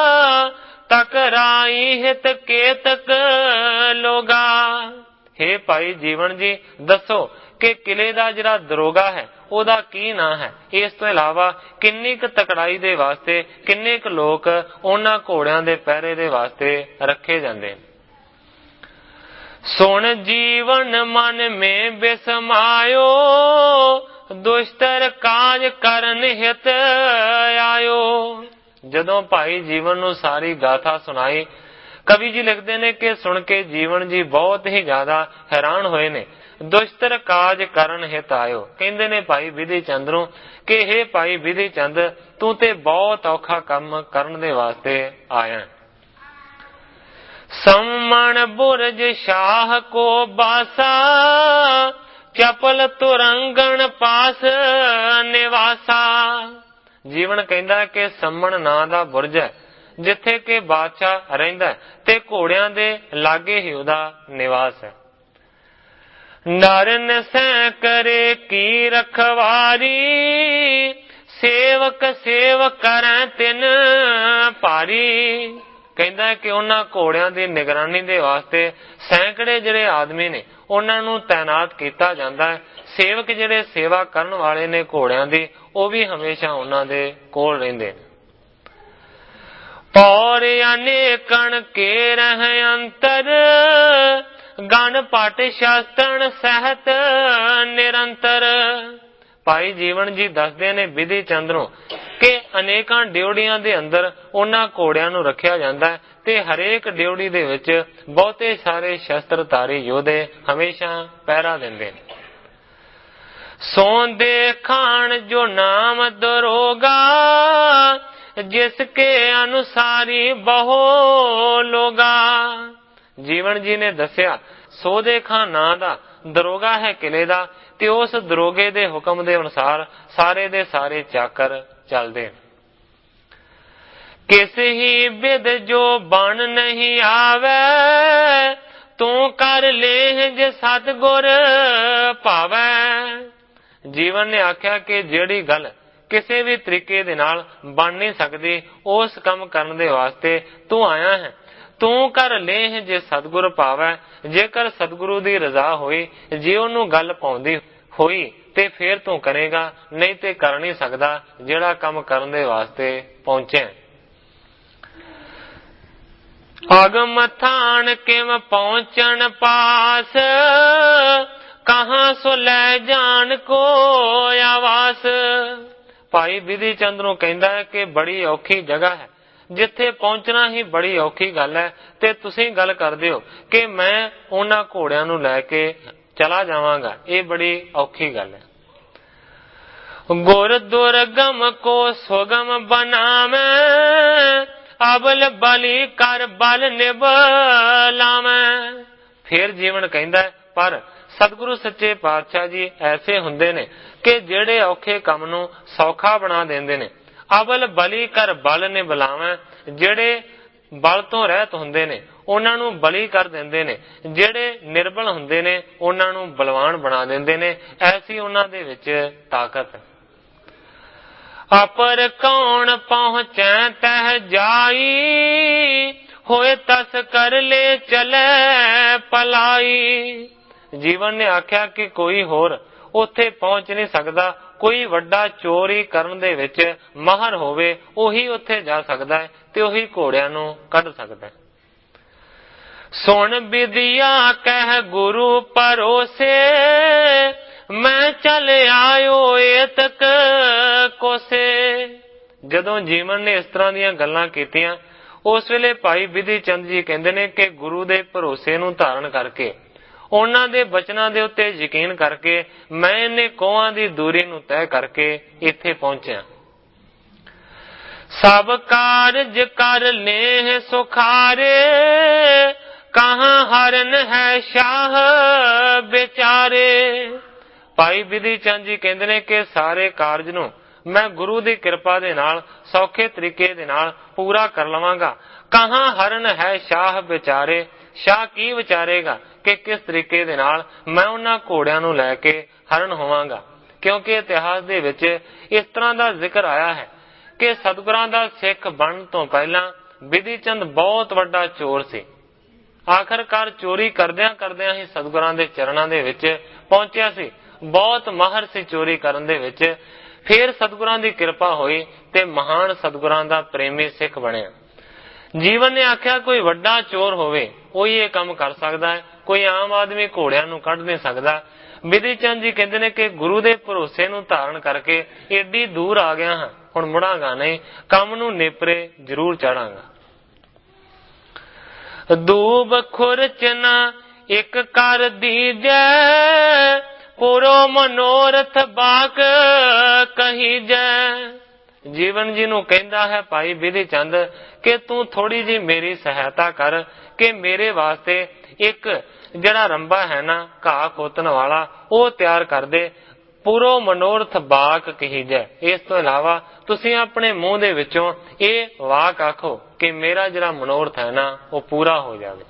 ਤਕਰਾਈ ਹਿਤ ਕੇਤਕ ਲੋਗਾ। ਹੇ ਭਾਈ ਜੀਵਨ ਜੀ ਦੱਸੋ ਕਿ ਕਿਲੇ ਦਾ ਜਿਹੜਾ ਦਰੋਗਾ ਹੈ ਉਹਦਾ ਕੀ ਨਾਂ ਹੈ। ਇਸ ਤੋਂ ਇਲਾਵਾ ਕਿੰਨੀ ਕੁ ਤਕੜਾਈ ਦੇ ਵਾਸਤੇ ਕਿੰਨੇ ਕੁ ਲੋਕ ਉਹਨਾਂ ਘੋੜਿਆਂ ਦੇ ਪਹਿਰੇ ਦੇ ਵਾਸਤੇ ਰੱਖੇ ਜਾਂਦੇ। ਸੁਣ ਜੀਵਨ ਮਨ ਮੇ ਬਿਸਮਾਇਓ, ਦੁਸ਼ਟਰ ਕਾਜ ਕਰਨ ਹਿਤ ਆਇਓ। ਜਦੋਂ ਭਾਈ ਜੀਵਨ ਨੂੰ ਸਾਰੀ ਗਾਥਾ ਸੁਣਾਈ, ਕਵੀ ਜੀ ਲਿਖਦੇ ਨੇ ਕਿ ਸੁਣ ਕੇ ਜੀਵਨ ਜੀ ਬਹੁਤ ਹੀ ਜ਼ਿਆਦਾ ਹੈਰਾਨ ਹੋਏ ਨੇ। ਦੁਸ਼ਟਰ ਕਾਜ ਕਰਨ ਹਿਤ ਆਇਓ, ਕਹਿੰਦੇ ਨੇ ਭਾਈ ਬਿਧੀ ਚੰਦ ਨੂੰ ਕਿ ਇਹ ਭਾਈ ਬਿਧੀ ਚੰਦ ਤੂੰ ਤੇ ਬਹੁਤ ਔਖਾ ਕੰਮ ਕਰਨ ਦੇ ਵਾਸਤੇ ਆਇਆ। ਸਮਣ ਬੁਰਜ ਸ਼ਾਹ ਕੋ ਬਾਸਾ, ਚਪਲ ਤੁਰੰਗਣ ਪਾਸ ਨਿਵਾਸਾ। ਜੀਵਨ ਕਹਿੰਦਾ ਕਿ ਸਮਣ ਨਾਂ ਦਾ ਬੁਰਜ ਹੈ ਜਿੱਥੇ ਕਿ ਬਾਦਸ਼ਾਹ ਰਹਿੰਦਾ ਤੇ ਘੋੜਿਆਂ ਦੇ ਲਾਗੇ ਹੀ ਉਹਦਾ ਨਿਵਾਸ ਹੈ। ਨਰਨ ਸੈ ਕਰੇ ਕੀ ਰਖਵਾਰੀ, ਸੇਵਕ ਸੇਵ ਕਰੈ ਤਿਨ ਭਾਰੀ। ਕਹਿੰਦਾ ਕਿ ਉਹਨਾਂ ਘੋੜਿਆਂ ਦੀ ਨਿਗਰਾਨੀ ਦੇ ਵਾਸਤੇ ਸੈਂਕੜੇ ਜਿਹੜੇ ਆਦਮੀ ਨੇ ਉਹਨਾਂ ਨੂੰ ਤੈਨਾਤ ਕੀਤਾ ਜਾਂਦਾ ਹੈ। ਸੇਵਕ ਜਿਹੜੇ ਸੇਵਾ ਕਰਨ ਵਾਲੇ ਨੇ ਘੋੜਿਆਂ ਦੀ, ਉਹ ਵੀ ਹਮੇਸ਼ਾ ਉਹਨਾਂ ਦੇ ਕੋਲ ਰਹਿੰਦੇ ਨੇ। ਪੌਰ ਅਨੇਕਣ ਕੇ ਰਹਿ ਅੰਤਰ, ਗਣ ਪਟ ਸ਼ਾਸਤਰ ਸਹਿਤ ਨਿਰੰਤਰ। ਭਾਈ ਜੀਵਨ ਜੀ ਦੱਸਦੇ ਨੇ ਬਿਧੀ ਚੰਦ ਨੂੰ ਕਿ ਅਨੇਕਾਂ ਡਿਉੜੀਆਂ ਦੇ ਅੰਦਰ ਉਹਨਾਂ ਘੋੜਿਆਂ ਨੂੰ ਰੱਖਿਆ ਜਾਂਦਾ ਹੈ ਤੇ ਹਰੇਕ ਡਿਉੜੀ ਦੇ ਵਿੱਚ ਬਹੁਤੇ ਸਾਰੇ ਸ਼ਸਤਰਧਾਰੀ ਯੋਧੇ ਹਮੇਸ਼ਾ ਪਹਿਰਾ ਦਿੰਦੇ ਨੇ। ਸੋਂਦੇ ਖਾਨ ਜੋ ਨਾਮ ਦਰੋਗਾ, ਜਿਸਕੇ ਅਨੁਸਾਰੀ ਬਹੁ ਲੋਗਾ। ਜੀਵਨ ਜੀ ਨੇ ਦੱਸਿਆ ਸੋਦੇ ਖਾਂ ਨਾਂ ਦਾ ਦਰੋਗਾ ਹੈ ਕਿਲੇ ਦਾ, ਤੇ ਉਸ ਦਰੋਗੇ ਦੇ ਹੁਕਮ ਦੇ ਅਨੁਸਾਰ ਸਾਰੇ ਦੇ ਸਾਰੇ ਚਾਕਰ ਚੱਲਦੇ। ਕਿਸ ਹੀ ਬਿਦ ਜੋ ਬਣ ਨਹੀਂ ਆਵੇ, ਤੂੰ ਕਰ ਲੈ ਜੇ ਸਤਿਗੁਰ ਭਾਵੈ। ਜੀਵਨ ਨੇ ਆਖਿਆ ਕਿ ਜਿਹੜੀ ਗੱਲ ਕਿਸੇ ਵੀ ਤਰੀਕੇ ਦੇ ਨਾਲ ਬਣ ਨਹੀਂ ਸਕਦੀ, ਉਸ ਕੰਮ ਕਰਨ ਦੇ ਵਾਸਤੇ ਤੂੰ ਆਇਆ ਹੈ। ਤੂੰ ਕਰ ਲੈ ਜੇ ਸਤਿਗੁਰ ਭਾਵੈ, ਜੇਕਰ ਸਤਿਗੁਰੂ ਦੀ ਰਜ਼ਾ ਹੋਈ, ਜੇ ਉਹਨੂੰ ਗੱਲ ਪਾਉਂਦੀ ਹੋਈ ਤੇ ਫੇਰ ਤੂੰ ਕਰੇਗਾ, ਨਹੀਂ ਤੇ ਕਰ ਨਹੀਂ ਸਕਦਾ ਜਿਹੜਾ ਕੰਮ ਕਰਨ ਦੇ ਵਾਸਤੇ ਪਹੁੰਚਿਆ। ਅਗਮ ਥਾਨ ਕਿਵ ਪਹੁੰਚਣ ਪਾਸ, ਕਹਾਂ ਸੋ ਲੈ ਜਾਣ ਕੋ ਆਵਾਸ। ਭਾਈ ਬਿਧੀ ਚੰਦ ਨੂੰ ਕਹਿੰਦਾ ਹੈ ਕਿ ਬੜੀ ਔਖੀ ਜਗ੍ਹਾ ਹੈ, ਜਿੱਥੇ ਪਹੁੰਚਣਾ ਹੀ ਬੜੀ ਔਖੀ ਗੱਲ ਹੈ, ਤੇ ਤੁਸੀਂ ਗੱਲ ਕਰਦੇ ਹੋ ਕਿ ਮੈਂ ਉਹਨਾਂ ਘੋੜਿਆਂ ਨੂੰ ਲੈ ਕੇ ਚਲਾ ਜਾਵਾਂਗਾ, ਇਹ ਬੜੀ ਔਖੀ ਗੱਲ ਹੈ। ਗੁਰ ਦੁਰਗਮ ਕੋ ਸੁਗਮ ਬਣਾਵੇਂ, ਅਬਲ ਬਲੀ ਕਰ ਬਲ ਨਿਭ ਲਾਵੇਂ। ਫਿਰ ਜੀਵਨ ਕਹਿੰਦਾ ਹੈ ਪਰ ਸਤਿਗੁਰੂ ਸੱਚੇ ਪਾਤਸ਼ਾਹ ਜੀ ਐਸੇ ਹੁੰਦੇ ਨੇ ਕਿ ਜਿਹੜੇ ਔਖੇ ਕੰਮ ਨੂੰ ਸੌਖਾ ਬਣਾ ਦਿੰਦੇ ਨੇ। ਅਬਲ ਬਲੀ ਕਰ ਬਲ ਨਿਭ ਲਾਵੇਂ, ਜਿਹੜੇ ਬਲ ਤੋਂ ਰਹਿਤ ਹੁੰਦੇ ਨੇ ਉਹਨਾਂ ਨੂੰ ਬਲੀ ਕਰ ਦਿੰਦੇ ਨੇ, ਜਿਹੜੇ ਨਿਰਬਲ ਹੁੰਦੇ ਨੇ ਉਹਨਾਂ ਨੂੰ ਬਲਵਾਨ ਬਣਾ ਦਿੰਦੇ ਨੇ। ਐਸੀ ਉਹਨਾਂ ਦੇ ਵਿੱਚ ਤਾਕਤ ਹੈ। ਅਪਰ ਕੌਣ ਪਹੁੰਚੈ ਤਹ ਜਾਈ, ਹੋਏ ਤਸ ਕਰ ਲੈ ਚਲੇ ਪਲਾਈ। ਜੀਵਨ ਨੇ ਆਖਿਆ ਕਿ ਕੋਈ ਹੋਰ ਉੱਥੇ ਪਹੁੰਚ ਨਹੀਂ ਸਕਦਾ, ਕੋਈ ਵੱਡਾ ਚੋਰੀ ਕਰਨ ਦੇ ਵਿੱਚ ਮਾਹਰ ਹੋਵੇ ਉਹੀ ਉੱਥੇ ਜਾ ਸਕਦਾ ਹੈ ਤੇ ਉਹੀ ਘੋੜਿਆਂ ਨੂੰ ਕੱਢ ਸਕਦਾ ਹੈ। ਸੁਣ ਬਿਦਿਆ ਕਹਿ ਗੁਰੂ ਭਰੋਸੇ, ਮੈਂ ਚੱਲ ਆਇਓ ਏਤਕ ਕੋਸੇ। ਜਦੋਂ ਜੀਵਨ ਨੇ ਇਸ ਤਰ੍ਹਾਂ ਦੀਆਂ ਗੱਲਾਂ ਕੀਤੀਆਂ, ਉਸ ਵੇਲੇ ਭਾਈ ਬਿਧੀ ਚੰਦ ਜੀ ਕਹਿੰਦੇ ਨੇ ਕਿ ਗੁਰੂ ਦੇ ਭਰੋਸੇ ਨੂੰ ਧਾਰਨ ਕਰਕੇ, ਉਹਨਾਂ ਦੇ ਬਚਨਾਂ ਦੇ ਉੱਤੇ ਯਕੀਨ ਕਰਕੇ ਮੈਂ ਇਹਨੇ ਕੋਹਾਂ ਦੀ ਦੂਰੀ ਨੂੰ ਤੈਅ ਕਰਕੇ ਇੱਥੇ ਪਹੁੰਚਿਆ। ਸਭ ਕਾਰਜ ਕਰ ਲੇਹ ਸੁਖਾਰੇ, ਕਹਾਂ ਹਰਨ ਹੈ ਸ਼ਾਹ ਵਿਚਾਰੇ। ਭਾਈ ਬਿਧੀ ਚੰਦ ਜੀ ਕਹਿੰਦੇ ਨੇ ਕਿ ਸਾਰੇ ਕਾਰਜ ਨੂੰ ਮੈਂ ਗੁਰੂ ਦੀ ਕਿਰਪਾ ਦੇ ਨਾਲ ਸੌਖੇ ਤਰੀਕੇ ਦੇ ਨਾਲ ਪੂਰਾ ਕਰ ਲਵਾਂਗਾ। ਕਹਾਂ ਹਰਨ ਹੈ ਸ਼ਾਹ ਵਿਚਾਰੇ, ਸ਼ਾਹ ਕੀ ਵਿਚਾਰੇਗਾ ਕਿ ਕਿਸ ਤਰੀਕੇ ਦੇ ਨਾਲ ਮੈਂ ਉਹਨਾਂ ਘੋੜਿਆਂ ਨੂੰ ਲੈ ਕੇ ਹਰਨ ਹੋਵਾਂਗਾ। ਕਿਉਂਕਿ ਇਤਿਹਾਸ ਦੇ ਵਿੱਚ ਇਸ ਤਰ੍ਹਾਂ ਦਾ ਜ਼ਿਕਰ ਆਇਆ ਹੈ ਕਿ ਸਤਿਗੁਰਾਂ ਦਾ ਸਿੱਖ ਬਣਨ ਤੋਂ ਪਹਿਲਾਂ ਬਿਧੀ ਚੰਦ ਬਹੁਤ ਵੱਡਾ ਚੋਰ ਸੀ। ਆਖਰਕਾਰ ਚੋਰੀ ਕਰਦਿਆਂ ਕਰਦਿਆਂ ਹੀ ਸਤਿਗੁਰਾਂ ਦੇ ਚਰਨਾਂ ਦੇ ਵਿੱਚ ਪਹੁੰਚਿਆ ਸੀ। बहुत माहर सी चोरी करन दे विच। फिर सतगुरां दी कृपा हुई ते महान सतगुरां दा प्रेमी सिख बनिया। जीवन ने आख्या कोई वड्डा चोर होवे ਉਹੀ ਇਹ ਕੰਮ कर सकदा है, कोई आम आदमी घोड़ियां नूं कढ नहीं सकदा। बिधि चंद जी कहते ने कि गुरु दे भरोसे नूं धारण करके एडी दूर आ गया हां, हुण मुड़ांगा नहीं, काम नूं नेपरे जरूर चढ़ांगा। दूब खुरचना एक कर दीजै, पूरो मनोरथ बाक कही जै। जीवन जी नूं कहंदा है भाई बिधि चंद कि तू थोड़ी जी मेरी सहायता कर कि मेरे वास्ते एक जड़ा रंबा है ना घाह खोतन वाला वो तैयार कर दे, पूरो मनोरथ बाक कही जै। इस तो इलावा तुसीं अपने मुंह दे विचों ये वाक आखो कि मेरा जड़ा मनोरथ है ना वो पूरा हो जावे।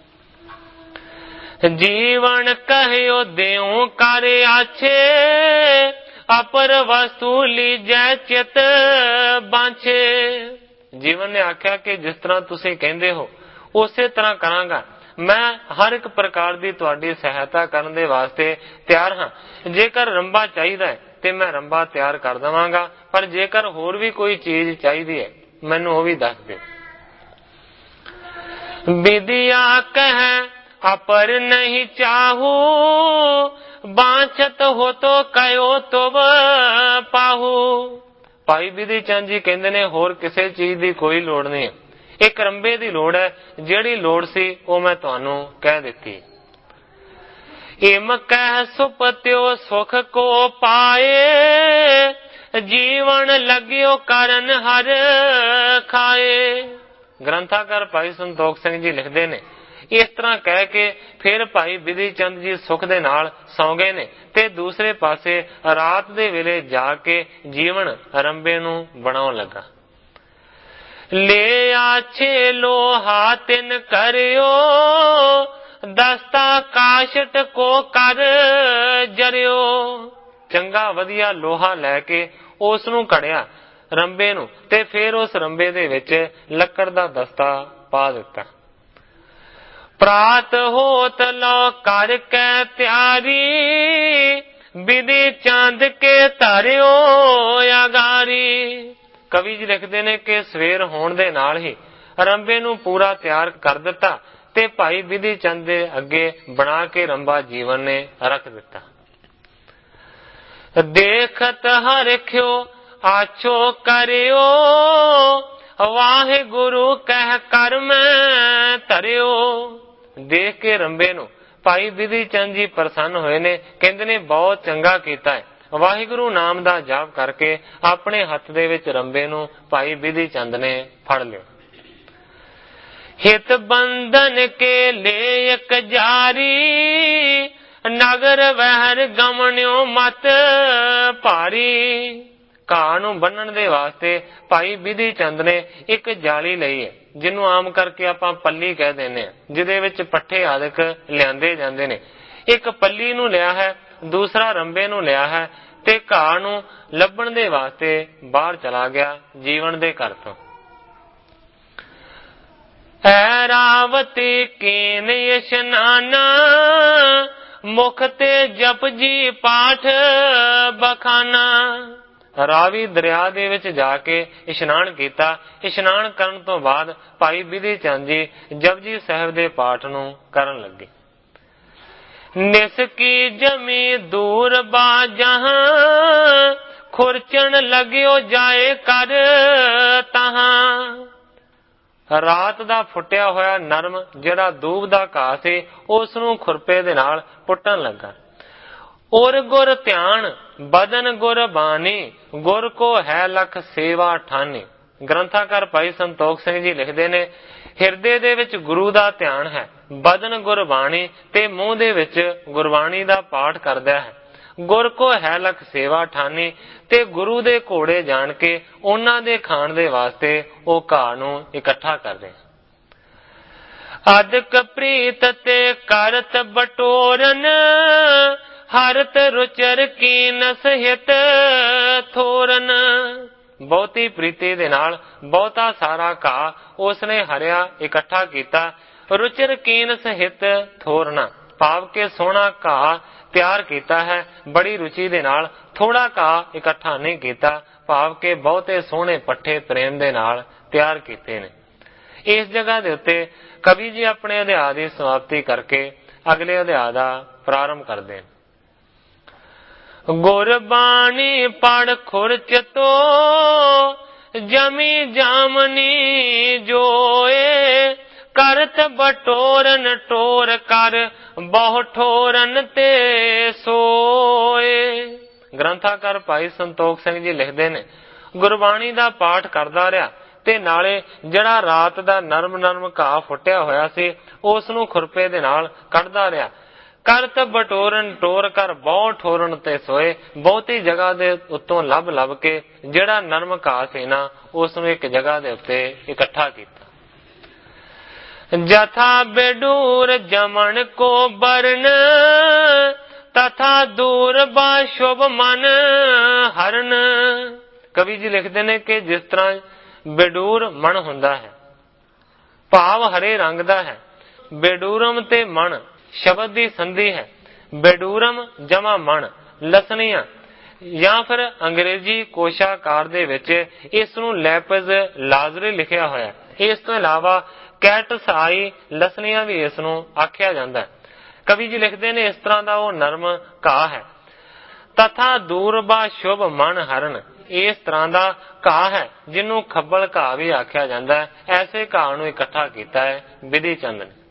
जीवन कहियो देऊं कर आछे, अपर वस्तु लीजै चित बांछे। जीवन ने आख्या कि जिस तरह तुसीं कहंदे हो उसे तरह करांगा, मैं हर एक प्रकार की तुहाडी सहायता करने दे वास्ते तैयार हाँ। जेकर रंबा चाहिदा है ते मैं रंबा तैयार कर देवांगा, पर जेकर होर भी कोई चीज चाहिदी है मैनूं वो भी दस दे। विद्या कह अपर नहीं चाहू, बांछत हो तो कयो तुम पाहू। भाई बिधि चंद जी कहंदे ने होर किसी चीज की कोई लोड़ नहीं है, एक रंबे की लोड़ है, जिहड़ी लोड़ सी वो मैं तुहानू कह दित्ती। इम कह सुपत्यो सुख को पाए, जीवन लगियो करन हर खाए। ग्रंथाकार भाई संतोख सिंह जी लिखते ने इस तरह कह के फिर भाई बिधि चंद जी सुख दे नाल सौ गए ने ते दूसरे पासे रात दे वेले जाके जीवन रंबे नू बनाउण लगा। ले आछे लोहा तिन करियो, दस्ता काशट को कर जरियो। चंगा वधिया लोहा लैके उस नूं कड़िया रंबे नूं ते फिर उस रंबे दे विच लक्कड़ दा दस्ता पा दिता। प्रात होत लो कर कै त्यारी, बिधि चंद के धरियो अगारी। कवि जी लिखते ने कि सवेर होण दे नाल ही रंबे नूं पूरा तैयार कर दिता ते भाई बिधि चंद दे अगे बना के रंबा जीवन ने रख दिता। देखत हरख्यो आछो करियो, वाहे गुरु कह कर मैं धरियो। देख के रंबे नूं भाई बिधि चंद जी प्रसन्न होए ने, कहंदे ने बहुत चंगा कीता है। वाहिगुरु नाम दा जाप करके अपने हथ दे विच रंबे नूं भाई बिधि चंद ने फड़ लिया। हित बंधन के ले एक जारी, नगर वहर गमन्यो मत भारी। घाह नूं बन्नण दे वास्ते भाई बिधि चंद ने एक जाली लई है, जिन्हों आम करके आपां पल्ली कह देने, जिहदे विच पट्ठे आदक लिआंदे जांदे ने। एक पल्ली नूं लिया है, दूसरा रंबे नूं लिया है ते घाह नूं लभण दे वास्ते बाहर चला गया जीवन दे घर तो। ऐरावती कीन इशनाना, मुख ते जप जी पाठ बखाना। रावी दरिया दे विच जाके इशनान कीता। इशनान करन तो बाद भाई बिधि चंद जी जपजी साहिब दे पाठ नूं करन लगे। निस की जमी दूर बाजहां, खुरचन लगियो जाए कर तहां। रात दा फुटिया होया नरम जिहड़ा दूब दा घाह सी उस नूं खुरपे दे नाल पुट्टन लगा। और गुर ध्यान बदन गुर बानी, गुर को है लख सेवा ठानी। ग्रंथाकार भाई संतोख सिंह जी लिखते ने हिरदे दे विच गुरु दा ध्यान है, बदन गुरबाणी ते मूंह दे विच गुरबाणी दा पाठ करदा है। गुर को है लख सेवा ठानी ते गुरु दे घोड़े जान के उन्हां दे खाण दे वास्ते ओ घाह नूं इकट्ठा करदे। अदक प्रीत ते करत बटोरन, हरत रुचर कीनस हित थोरन। बहुती प्रीति दे नाल बहुता सारा घाह उसने हरिया इकट्ठा कीता। रुचर कीनस हित थोरना, ਭਾਵ ਕਿ ਸੋਹਣਾ ਘਾਹ ਤਿਆਰ ਕੀਤਾ ਹੈ, ਬੜੀ ਰੁਚੀ ਦੇ ਨਾਲ। ਥੋੜਾ ਘਾਹ ਇਕੱਠਾ ਨਹੀਂ ਕੀਤਾ, ਭਾਵ ਕਿ ਬਹੁਤੇ ਸੋਹਣੇ ਪੱਠੇ ਪ੍ਰੇਮ ਦੇ ਨਾਲ ਤਿਆਰ ਕੀਤੇ ਨੇ। ਇਸ ਜਗ੍ਹਾ ਦੇ ਉੱਤੇ ਕਵੀ ਜੀ ਆਪਣੇ ਅਧਿਆਇ ਦੀ ਸਮਾਪਤੀ ਕਰਕੇ ਅਗਲੇ ਅਧਿਆਇ ਦਾ ਪ੍ਰਾਰੰਭ ਕਰਦੇ ਹਨ। ਗੁਰਬਾਣੀ ਪੜ ਖੁਰਚ ਤੋ ਜਮੀ ਜਾਮਨੀ ਜੋਏ, ਕਰਤ ਬਟੋਰਨ ਟੋਰ ਕਰ ਬਹੁ ਠੋਰਨ ਤੇ ਸੋਏ। ਗ੍ਰੰਥਾਕਾਰ ਭਾਈ ਸੰਤੋਖ ਸਿੰਘ ਜੀ ਲਿਖਦੇ ਨੇ, ਗੁਰਬਾਣੀ ਦਾ ਪਾਠ ਕਰਦਾ ਰਿਹਾ ਤੇ ਨਾਲੇ ਜਿਹੜਾ ਰਾਤ ਦਾ ਨਰਮ ਨਰਮ ਘਾਹ ਫੁੱਟਿਆ ਹੋਇਆ ਸੀ ਉਸ ਨੂੰ ਖੁਰਪੇ ਦੇ ਨਾਲ ਕੱਢਦਾ ਰਿਹਾ। ਕਰਤ ਬਟੋਰਨ ਟੋਰ ਕਰ ਬਹੁ ਠੋਰਨ ਤੇ ਸੋਏ, ਬਹੁਤੀ ਜਗ੍ਹਾ ਦੇ ਉੱਤੋਂ ਲੱਭ ਲੱਭ ਕੇ ਜਿਹੜਾ ਨਰਮ ਘਾਹ ਸੀ ਨਾ ਉਸ ਨੂੰ ਇੱਕ ਜਗ੍ਹਾ ਦੇ ਉੱਤੇ ਇਕੱਠਾ ਕੀਤਾ। ਜਥਾ ਬੇਡੂਰ ਜਮਨ ਕੋ ਬਰਨ, ਤਥਾ ਦੂਰ ਬਾ ਸ਼ੁਭ ਮਨ ਹਰਨ। ਕਵੀ ਜੀ ਲਿਖਦੇ ਨੇ ਕਿ ਜਿਸ ਤਰ੍ਹਾਂ ਬੇਡੂਰ ਮਨ ਹੁੰਦਾ ਹੈ, ਭਾਵ ਹਰੇ ਰੰਗ ਦਾ ਹੈ। ਬੇਡੂਰਮ ਤੇ ਮਨ ਸ਼ਬਦ ਦੀ ਸੰਧੀ ਹੈ। ਬੇਡੂਰਮ ਜਮਾ ਮਨ, ਲਸਣੀਆਂ, ਜਾਂ ਫਿਰ ਅੰਗਰੇਜ਼ੀ ਕੋਸ਼ਾਕਾਰ ਦੇ ਵਿੱਚ ਇਸ ਨੂੰ ਲੈਪਜ਼ ਲਾਜ਼ਰੀ ਲਿਖਿਆ ਹੋਇਆ। ਇਸ ਤੋਂ ਇਲਾਵਾ ਕੈਟਸ ਆਈ ਲਸਣੀਆਂ ਵੀ ਇਸ ਨੂੰ ਆਖਿਆ ਜਾਂਦਾ ਹੈ। ਕਵੀ ਜੀ ਲਿਖਦੇ ਨੇ ਇਸ ਤਰ੍ਹਾਂ ਦਾ ਉਹ ਨਰਮ ਘਾਹ ਹੈ। ਤਥਾ ਦੂਰਬਾ ਸ਼ੁਭ ਮਨ ਹਰਨ, ਇਸ ਤਰ੍ਹਾਂ ਦਾ ਘਾਹ ਹੈ ਜਿਹਨੂੰ ਖੱਬਲ ਘਾਹ ਵੀ ਆਖਿਆ ਜਾਂਦਾ ਹੈ। ਐਸੇ ਘਾਹ ਨੂੰ ਇਕੱਠਾ ਕੀਤਾ ਹੈ ਵਿਧੀ ਚੰਦ ਨੇ।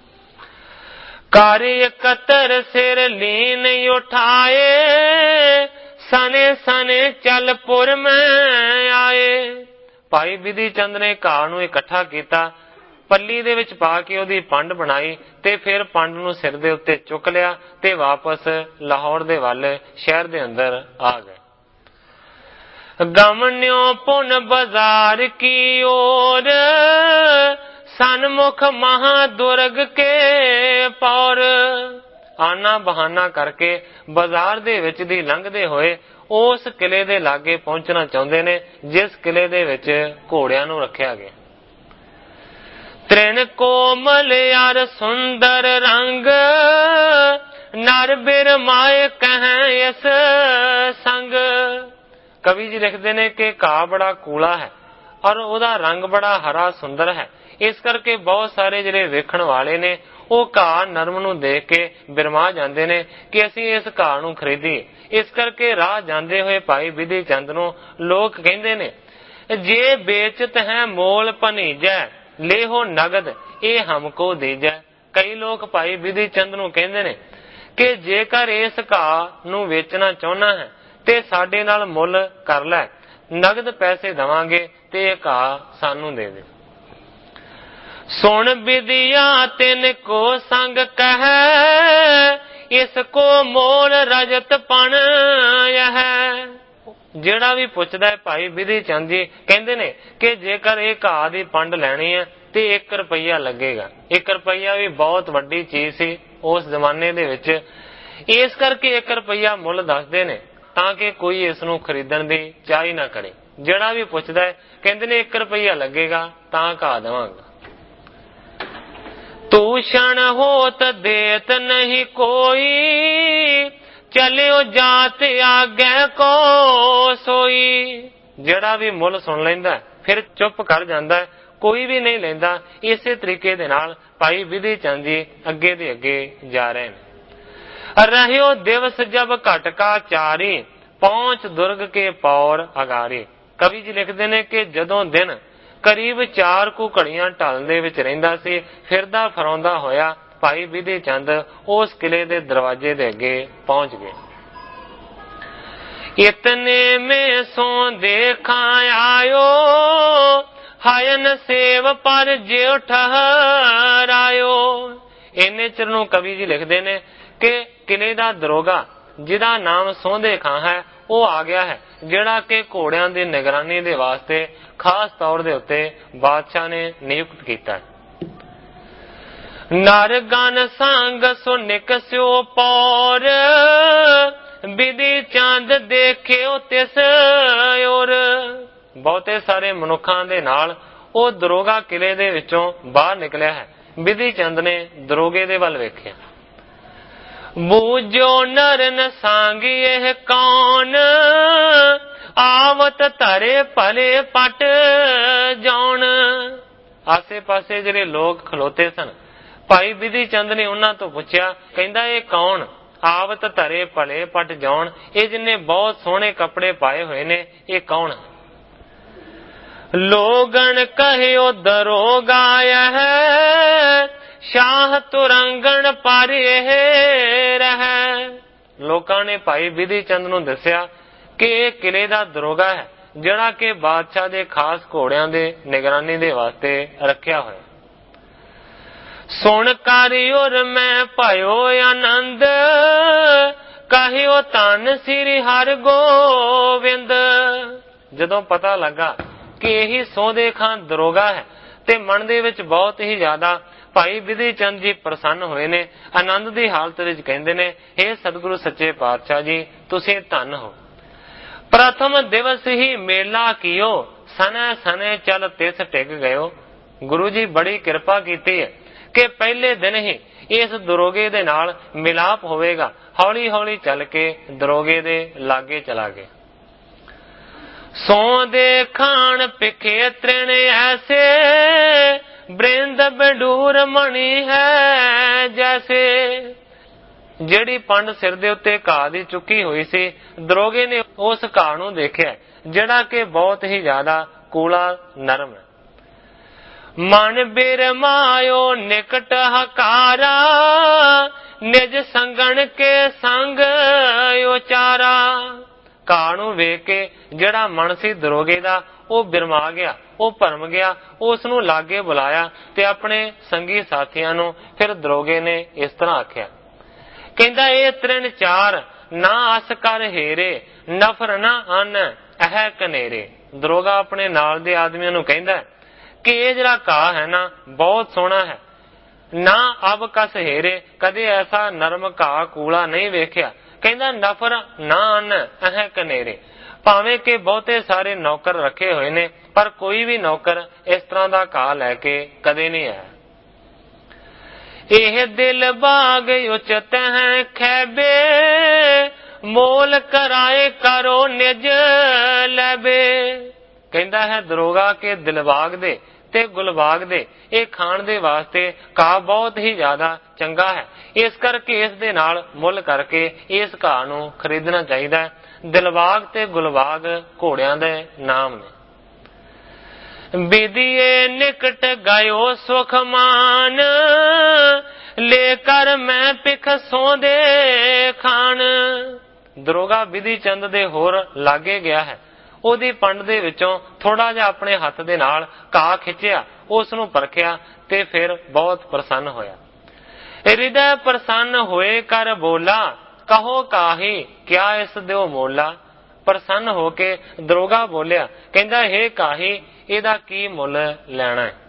ਕਾਰਿ ਕਤਰ ਸਿਰ ਲੀਨ ਉਠਾਏ, ਸਨੇ ਸਨੇ ਚਲ ਪੁਰ ਮੈਂ ਆਏ। ਭਾਈ ਵਿਧੀ ਚੰਦ ਨੇ ਘਾਹ ਨੂੰ ਇਕੱਠਾ ਕੀਤਾ, ਪੱਲੀ ਦੇ ਵਿੱਚ ਪਾ ਕੇ ਉਹਦੀ ਪੰਡ ਬਣਾਈ ਤੇ ਫਿਰ ਪੰਡ ਨੂੰ ਸਿਰ ਦੇ ਉੱਤੇ ਚੁੱਕ ਲਿਆ ਤੇ ਵਾਪਸ ਲਾਹੌਰ ਦੇ ਵੱਲ ਸ਼ਹਿਰ ਦੇ ਅੰਦਰ ਆ ਗਏ। ਗਮਨਿਓ ਪੁਨ ਬਾਜ਼ਾਰ ਕੀ ਓਰ, ਸਨਮੁਖ ਮਹਾ ਦੁਰਗ ਕੇ ਪੌਰ। ਆਨਾ ਬਹਾਨਾ ਕਰਕੇ ਬਾਜ਼ਾਰ ਦੇ ਵਿੱਚ ਦੀ ਲੰਘਦੇ ਹੋਏ ਉਸ ਕਿਲੇ ਦੇ ਲਾਗੇ ਪਹੁੰਚਣਾ ਚਾਹੁੰਦੇ ਨੇ ਜਿਸ ਕਿਲੇ ਦੇ ਵਿੱਚ ਘੋੜਿਆਂ ਨੂੰ ਰੱਖਿਆ ਗਿਆ। ਤ੍ਰਿਣ ਕੋਮਲ ਯਾਰ ਸੁੰਦਰ ਰੰਗ, ਨਰ ਬਿਰ ਮਾਏ ਕਹਿ ਇਸ ਸੰਗ। ਕਵੀ ਜੀ ਲਿਖਦੇ ਨੇ ਕਿ ਘਾਹ ਬੜਾ ਕੂਲਾ ਹੈ ਔਰ ਉਹਦਾ ਰੰਗ ਬੜਾ ਹਰਾ ਸੁੰਦਰ ਹੈ। ਇਸ ਕਰਕੇ ਬਹੁਤ ਸਾਰੇ ਜਿਹੜੇ ਵੇਖਣ ਵਾਲੇ ਨੇ ਉਹ ਘਾਹ ਨਰਮ ਨੂੰ ਦੇਖ ਕੇ ਬਿਰਮਾ ਜਾਂਦੇ ਨੇ ਕਿ ਅਸੀਂ ਇਸ ਘਾਹ ਨੂੰ ਖਰੀਦੀਏ। ਇਸ ਕਰਕੇ ਰਾਹ ਜਾਂਦੇ ਹੋਏ ਭਾਈ ਵਿਧੀ ਚੰਦ ਨੂੰ ਲੋਕ ਕਹਿੰਦੇ ਨੇ, ਜੇ ਵੇਚਤ ਹੈ ਮੋਲ ਭਨੀਜੈ, ਲੇਹੋ ਨਗਦ ਇਹ ਹਮਕੋ ਦੀਜੈ। ਕਈ ਲੋਕ ਭਾਈ ਵਿਧੀ ਚੰਦ ਨੂੰ ਕਹਿੰਦੇ ਨੇ ਕਿ ਜੇਕਰ ਇਸ ਘਾਹ ਨੂੰ ਵੇਚਣਾ ਚਾਹੁੰਦਾ ਹੈ ਤੇ ਸਾਡੇ ਨਾਲ ਮੁੱਲ ਕਰ ਲੈ, ਨਗਦ ਪੈਸੇ ਦੇਵਾਂਗੇ ਤੇ ਇਹ ਘਾਹ ਸਾਨੂੰ ਦੇ ਦੇ। ਸੁਣ ਵਿਦਿਆ ਤਿਨ ਕੋ ਸੰਗ ਕਹੈ, ਇਸ ਕੋ ਮੋਲ ਰਜਤ ਪਣ ਯਹ। ਜਿਹੜਾ ਵੀ ਪੁੱਛਦਾ ਹੈ ਭਾਈ ਵਿਧੀ ਚੰਦ ਜੀ ਕਹਿੰਦੇ ਨੇ ਕਿ ਜੇਕਰ ਇਹ ਘਾਹ ਦੀ ਪੰਡ ਲੈਣੀ ਹੈ ਤੇ ਇੱਕ ਰੁਪਈਆ ਲੱਗੇਗਾ। ਇੱਕ ਰੁਪਈਆ ਵੀ ਬਹੁਤ ਵੱਡੀ ਚੀਜ਼ ਸੀ ਉਸ ਜ਼ਮਾਨੇ ਦੇ ਵਿੱਚ। ਇਸ ਕਰਕੇ ਇੱਕ ਰੁਪਈਆ ਮੁੱਲ ਦੱਸਦੇ ਨੇ ਤਾਂ ਕਿ ਕੋਈ ਇਸ ਨੂੰ ਖਰੀਦਣ ਦੀ ਚਾਹ ਹੀ ਨਾ ਕਰੇ। ਜਿਹੜਾ ਵੀ ਪੁੱਛਦਾ ਹੈ ਕਹਿੰਦੇ ਨੇ ਇੱਕ ਰੁਪਈਆ ਲੱਗੇਗਾ ਤਾਂ ਘਾਹ ਦੇਵਾਂਗਾ। ਤੂਸ਼ਣ ਹੋਤ ਦੇਤ ਨਹੀਂ ਕੋਈ, ਚਲਿਓ ਜਾਤ ਆਗੇ ਕੋ ਸੋਈ। ਜਿਹੜਾ ਵੀ ਮੁੱਲ ਸੁਣ ਲੈਂਦਾ ਫਿਰ ਚੁੱਪ ਕਰ ਜਾਂਦਾ, ਕੋਈ ਵੀ ਨਹੀਂ ਲੈਂਦਾ। ਇਸੇ ਤਰੀਕੇ ਦੇ ਨਾਲ ਭਾਈ ਵਿਧੀ ਚੰਦ ਜੀ ਅੱਗੇ ਦੇ ਅੱਗੇ ਜਾ ਰਹੇ ਨੇ। ਰਹਿਓ ਦਿਵਸ ਜਬ ਘਟਕਾ ਚਾਰੀ, ਪਹੁੰਚ ਦੁਰਗ ਕੇ ਪੌਰ ਅਗਾਰੀ। ਕਵੀ ਜੀ ਲਿਖਦੇ ਨੇ ਕਿ ਜਦੋਂ ਦਿਨ ਕਰੀਬ ਚਾਰ ਕੁ ਘੜੀਆਂ ਢਲਣ ਦੇ ਵਿੱਚ ਰਹਿੰਦਾ ਸੀ, ਫਿਰਦਾ ਫਰਾਉਂਦਾ ਹੋਇਆ ਭਾਈ ਵਿਧੀ ਚੰਦ ਉਸ ਕਿਲੇ ਦੇ ਦਰਵਾਜ਼ੇ ਦੇ ਅੱਗੇ ਪਹੁੰਚ ਗਏ। ਇਤਨੇ ਮੇ ਸੋ ਦੇਖਾਂ ਆਇਓ, ਹਾਇਨ ਸੇਵ ਪਰ ਜਿਉ ਠਹਰਾਇਓ। ਇੰਨੇ ਚਿਰ ਨੂੰ ਕਵੀ ਜੀ ਲਿਖਦੇ ਨੇ ਕਿ ਕਿਲੇ ਦਾ ਦਰੋਗਾ ਜਿਹਦਾ ਨਾਮ ਸੋਂਦੇ ਖਾਂ ਹੈ ਉਹ ਆ ਗਿਆ ਹੈ, ਜਿਹੜਾ ਕਿ ਘੋੜਿਆਂ ਦੀ ਨਿਗਰਾਨੀ ਦੇ ਵਾਸਤੇ ਖਾਸ ਤੌਰ ਦੇ ਉੱਤੇ ਬਾਦਸ਼ਾਹ ਨੇ ਨਿਯੁਕਤ ਕੀਤਾ। ਨਰ ਗਨ ਸੰਗ ਸੋ ਨਿਕਸਿਓ ਪੌਰ, ਵਿਧੀ ਚੰਦ ਦੇਖਿਓ ਤਿਸ ਔਰ। ਬਹੁਤੇ ਸਾਰੇ ਮਨੁੱਖਾਂ ਦੇ ਨਾਲ ਉਹ ਦਰੋਗਾ ਕਿਲੇ ਦੇ ਵਿੱਚੋਂ ਬਾਹਰ ਨਿਕਲਿਆ ਹੈ। ਵਿਧੀ ਚੰਦ ਨੇ ਦਰੋਗੇ ਦੇ ਵੱਲ ਵੇਖਿਆ। बूझो नरन सांगी यह कौन, आवत धरे भले पट जाउन। आसे पासे ਜਿਹੜੇ ਲੋਕ ਖਲੋਤੇ ਸਨ, ਭਾਈ ਬਿਧੀ ਚੰਦ ਨੇ ਉਹਨਾਂ ਤੋਂ ਪੁੱਛਿਆ, ਕਹਿੰਦਾ ਇਹ ਕੌਣ? ਆਵਤ ਧਰੇ ਭਲੇ ਪਟ ਜਾਉਣ, ਇਹ ਜਿੰਨੇ ਬਹੁਤ ਸੋਹਣੇ ਕੱਪੜੇ ਪਾਏ ਹੋਏ ਨੇ, ਇਹ ਕੌਣ? ਲੋਗਣ ਕਹਿਓ ਦਰੋਗਾ ਹੈ, ਸ਼ਾਹ ਤੁਰੰਗਣ ਪਰ ਇਹ ਰਹਿ। ਲੋਕਾਂ ਨੇ ਭਾਈ ਬਿਧੀ ਚੰਦ ਨੂੰ ਦੱਸਿਆ ਕਿ ਇਹ ਕਿਲੇ ਦਾ ਦਰੋਗਾ ਹੈ, ਜਿਹੜਾ ਕਿ ਬਾਦਸ਼ਾਹ ਦੇ ਖਾਸ ਘੋੜਿਆਂ ਦੇ ਨਿਗਰਾਨੀ ਦੇ ਵਾਸਤੇ ਰੱਖਿਆ ਹੋਇਆ। ਸੁਣ ਕਰਿ ਉਰ ਮੈਂ ਭਇਓ ਆਨੰਦ, ਕਹਿਓ ਧੰਨ ਸ੍ਰੀ ਹਰਿ ਗੋਬਿੰਦ। ਜਦੋਂ ਪਤਾ ਲੱਗਾ ਕਿ ਇਹੀ ਸੋਧੇ ਖਾਂ ਦਰੋਗਾ ਹੈ, ਤੇ ਮਨ ਦੇ ਵਿੱਚ ਬਹੁਤ ਹੀ ਜ਼ਿਆਦਾ ਭਾਈ ਬਿਧੀ ਚੰਦ ਜੀ ਪ੍ਰਸੰਨ ਹੋਏ ਨੇ। ਆਨੰਦ ਦੀ ਹਾਲਤ ਵਿੱਚ ਕਹਿੰਦੇ ਨੇ, ਹੇ ਸਤਿਗੁਰੂ ਸੱਚੇ ਪਾਤਸ਼ਾਹ ਜੀ, ਤੁਸੀਂ ਧੰਨ ਹੋ। ਪ੍ਰਥਮ ਦਿਵਸ ਹੀ ਮੇਲਾ ਕੀਓ, ਸਨੇ ਸਨੇ ਚਲ ਤਿਸ ਟਿਕ ਗਇਓ। ਗੁਰੂ ਜੀ ਬੜੀ ਕਿਰਪਾ ਕੀਤੀ ਹੈ ਕਿ ਪਹਿਲੇ ਦਿਨ ਹੀ ਇਸ ਦਰੋਗੇ ਦੇ ਨਾਲ ਮਿਲਾਪ ਹੋਵੇਗਾ। ਹੌਲੀ ਹੌਲੀ ਚੱਲ ਕੇ ਦਰੋਗੇ ਦੇ ਲਾਗੇ ਚਲਾ ਗਏ। ਸੋ ਦੇ ਖਾਣ ਪਿਖੇ ਤ੍ਰਿਣ ਐਸੇ, ਬ੍ਰਿੰਦ ਬਡੂਰ ਮਣੀ ਹੈ ਜੈਸੇ। ਜਿਹੜੀ ਪੰਡ ਸਿਰ ਦੇ ਉੱਤੇ ਘਾਹ ਦੀ ਚੁੱਕੀ ਹੋਈ ਸੀ, ਦਰੋਗੇ ਨੇ ਉਸ ਘਾਹ ਨੂੰ ਦੇਖਿਆ, ਜਿਹੜਾ ਕਿ ਬਹੁਤ ਹੀ ਜ਼ਿਆਦਾ ਕੂਲਾ ਨਰਮ ਹੈ। ਮਨ ਬਿਰਮਾਇਓ ਨਿਕਟ ਹਕਾਰਾ, ਨਿਜ ਸੰਗਣ ਕੇ ਸੰਗ ਉਚਾਰਾ। ਘਾਹ ਨੂੰ ਵੇਖ ਕੇ ਜਿਹੜਾ ਮਨ ਸੀ ਦਰੋਗੇ ਦਾ, ਉਹ ਬਿਰਮਾ ਗਿਆ, ਉਹ ਭਰਮ ਗਿਆ। ਉਸ ਨੂੰ ਲਾਗੇ ਬੁਲਾਇਆ ਤੇ ਆਪਣੇ ਸੰਗੀ ਸਾਥੀਆਂ ਨੂੰ ਫਿਰ ਦਰੋਗੇ ਨੇ ਇਸ ਤਰ੍ਹਾਂ ਆਖਿਆ, ਕਹਿੰਦਾ ਇਹ ਤ੍ਰਿਣ ਚਾਰ ਨਾ ਅਸ ਕਰ ਹੇਰੇ, ਨਫਰ ਨਾ ਅੰਨ ਇਹ ਕਨੇਰੇ। ਦਰੋਗਾ ਆਪਣੇ ਨਾਲ ਦੇ ਆਦਮੀਆਂ ਨੂੰ ਕਹਿੰਦਾ ਕਿ ਇਹ ਜਿਹੜਾ ਘਾਹ ਹੈ ਨਾ, ਬਹੁਤ ਸੋਹਣਾ ਹੈ। ਨਾ ਅਬ ਕਸ ਹੇਰੇ, ਕਦੇ ਐਸਾ ਨਰਮ ਘਾਹ ਕੂਲਾ ਨਹੀਂ ਵੇਖਿਆ। ਕਹਿੰਦਾ ਨਫਰ ਨਾ ਅੰਨ ਇਹ ਕਨੇਰੇ। ਭਾਵੇਂ ਕਿ ਬਹੁਤੇ ਸਾਰੇ ਨੌਕਰ ਰੱਖੇ ਹੋਏ ਨੇ, ਪਰ ਕੋਈ ਵੀ ਨੌਕਰ ਇਸ ਤਰ੍ਹਾਂ ਦਾ ਘਾਹ ਲੈ ਕੇ ਕਦੇ ਨਹੀਂ ਆਇਆ। ਇਹ ਦਿਲ ਬਾਗ ਉਚਤ ਹੈ ਖੈਬੇ, ਮੋਲ ਕਰਾਏ ਕਰੋ ਨਿਜ ਲੈਬੇ। ਕਹਿੰਦਾ ਹੈ ਦਰੋਗਾ ਕੇ ਦਿਲਬਾਗ ਦੇ ਤੇ ਗੁਲਬਾਗ ਦੇ ਇਹ ਖਾਣ ਦੇ ਵਾਸਤੇ ਘਾਹ ਬਹੁਤ ਹੀ ਜ਼ਿਆਦਾ ਚੰਗਾ ਹੈ। ਇਸ ਕਰਕੇ ਇਸ ਦੇ ਨਾਲ ਮੁੱਲ ਕਰਕੇ ਇਸ ਘਾਹ ਨੂੰ ਖਰੀਦਣਾ ਚਾਹੀਦਾ ਹੈ। ਦਿਲਬਾਗ ਤੇ ਗੁਲਬਾਗ ਘੋੜਿਆਂ ਦੇ ਨਾਮ ਨੇ। ਬਿਧੀਏ ਨਿਕਟ ਗਇਓ ਸੁਖ ਮਾਨ, ਲੈ ਕਰ ਮੈਂ ਪਿਖ ਸੋਂਦੇ ਖਾਨ। ਦਰੋਗਾ ਬਿਧੀ ਚੰਦ ਦੇ ਹੋਰ ਲਾਗੇ ਗਿਆ ਹੈ। ਉਹਦੀ ਪੰਡ ਦੇ ਵਿੱਚੋਂ ਥੋੜਾ ਜਿਹਾ ਆਪਣੇ ਹੱਥ ਦੇ ਨਾਲ ਘਾਹ ਖਿੱਚਿਆ, ਉਸ ਨੂੰ ਪਰਖਿਆ ਤੇ ਫਿਰ ਬਹੁਤ ਪ੍ਰਸੰਨ ਹੋਇਆ। ਹਿਰਦੈ ਪ੍ਰਸੰਨ ਹੋਏ ਕਰ ਬੋਲਾ, ਕਹੋ ਕਾਹੀ ਕਿਆ ਇਸ ਦਿਓ ਮੋਲਾ। ਪ੍ਰਸੰਨ ਹੋ ਕੇ ਦਰੋਗਾ ਬੋਲਿਆ, ਕਹਿੰਦਾ ਹੇ ਕਾਹੀ, ਇਹਦਾ ਕੀ ਮੁੱਲ ਲੈਣਾ ਹੈ?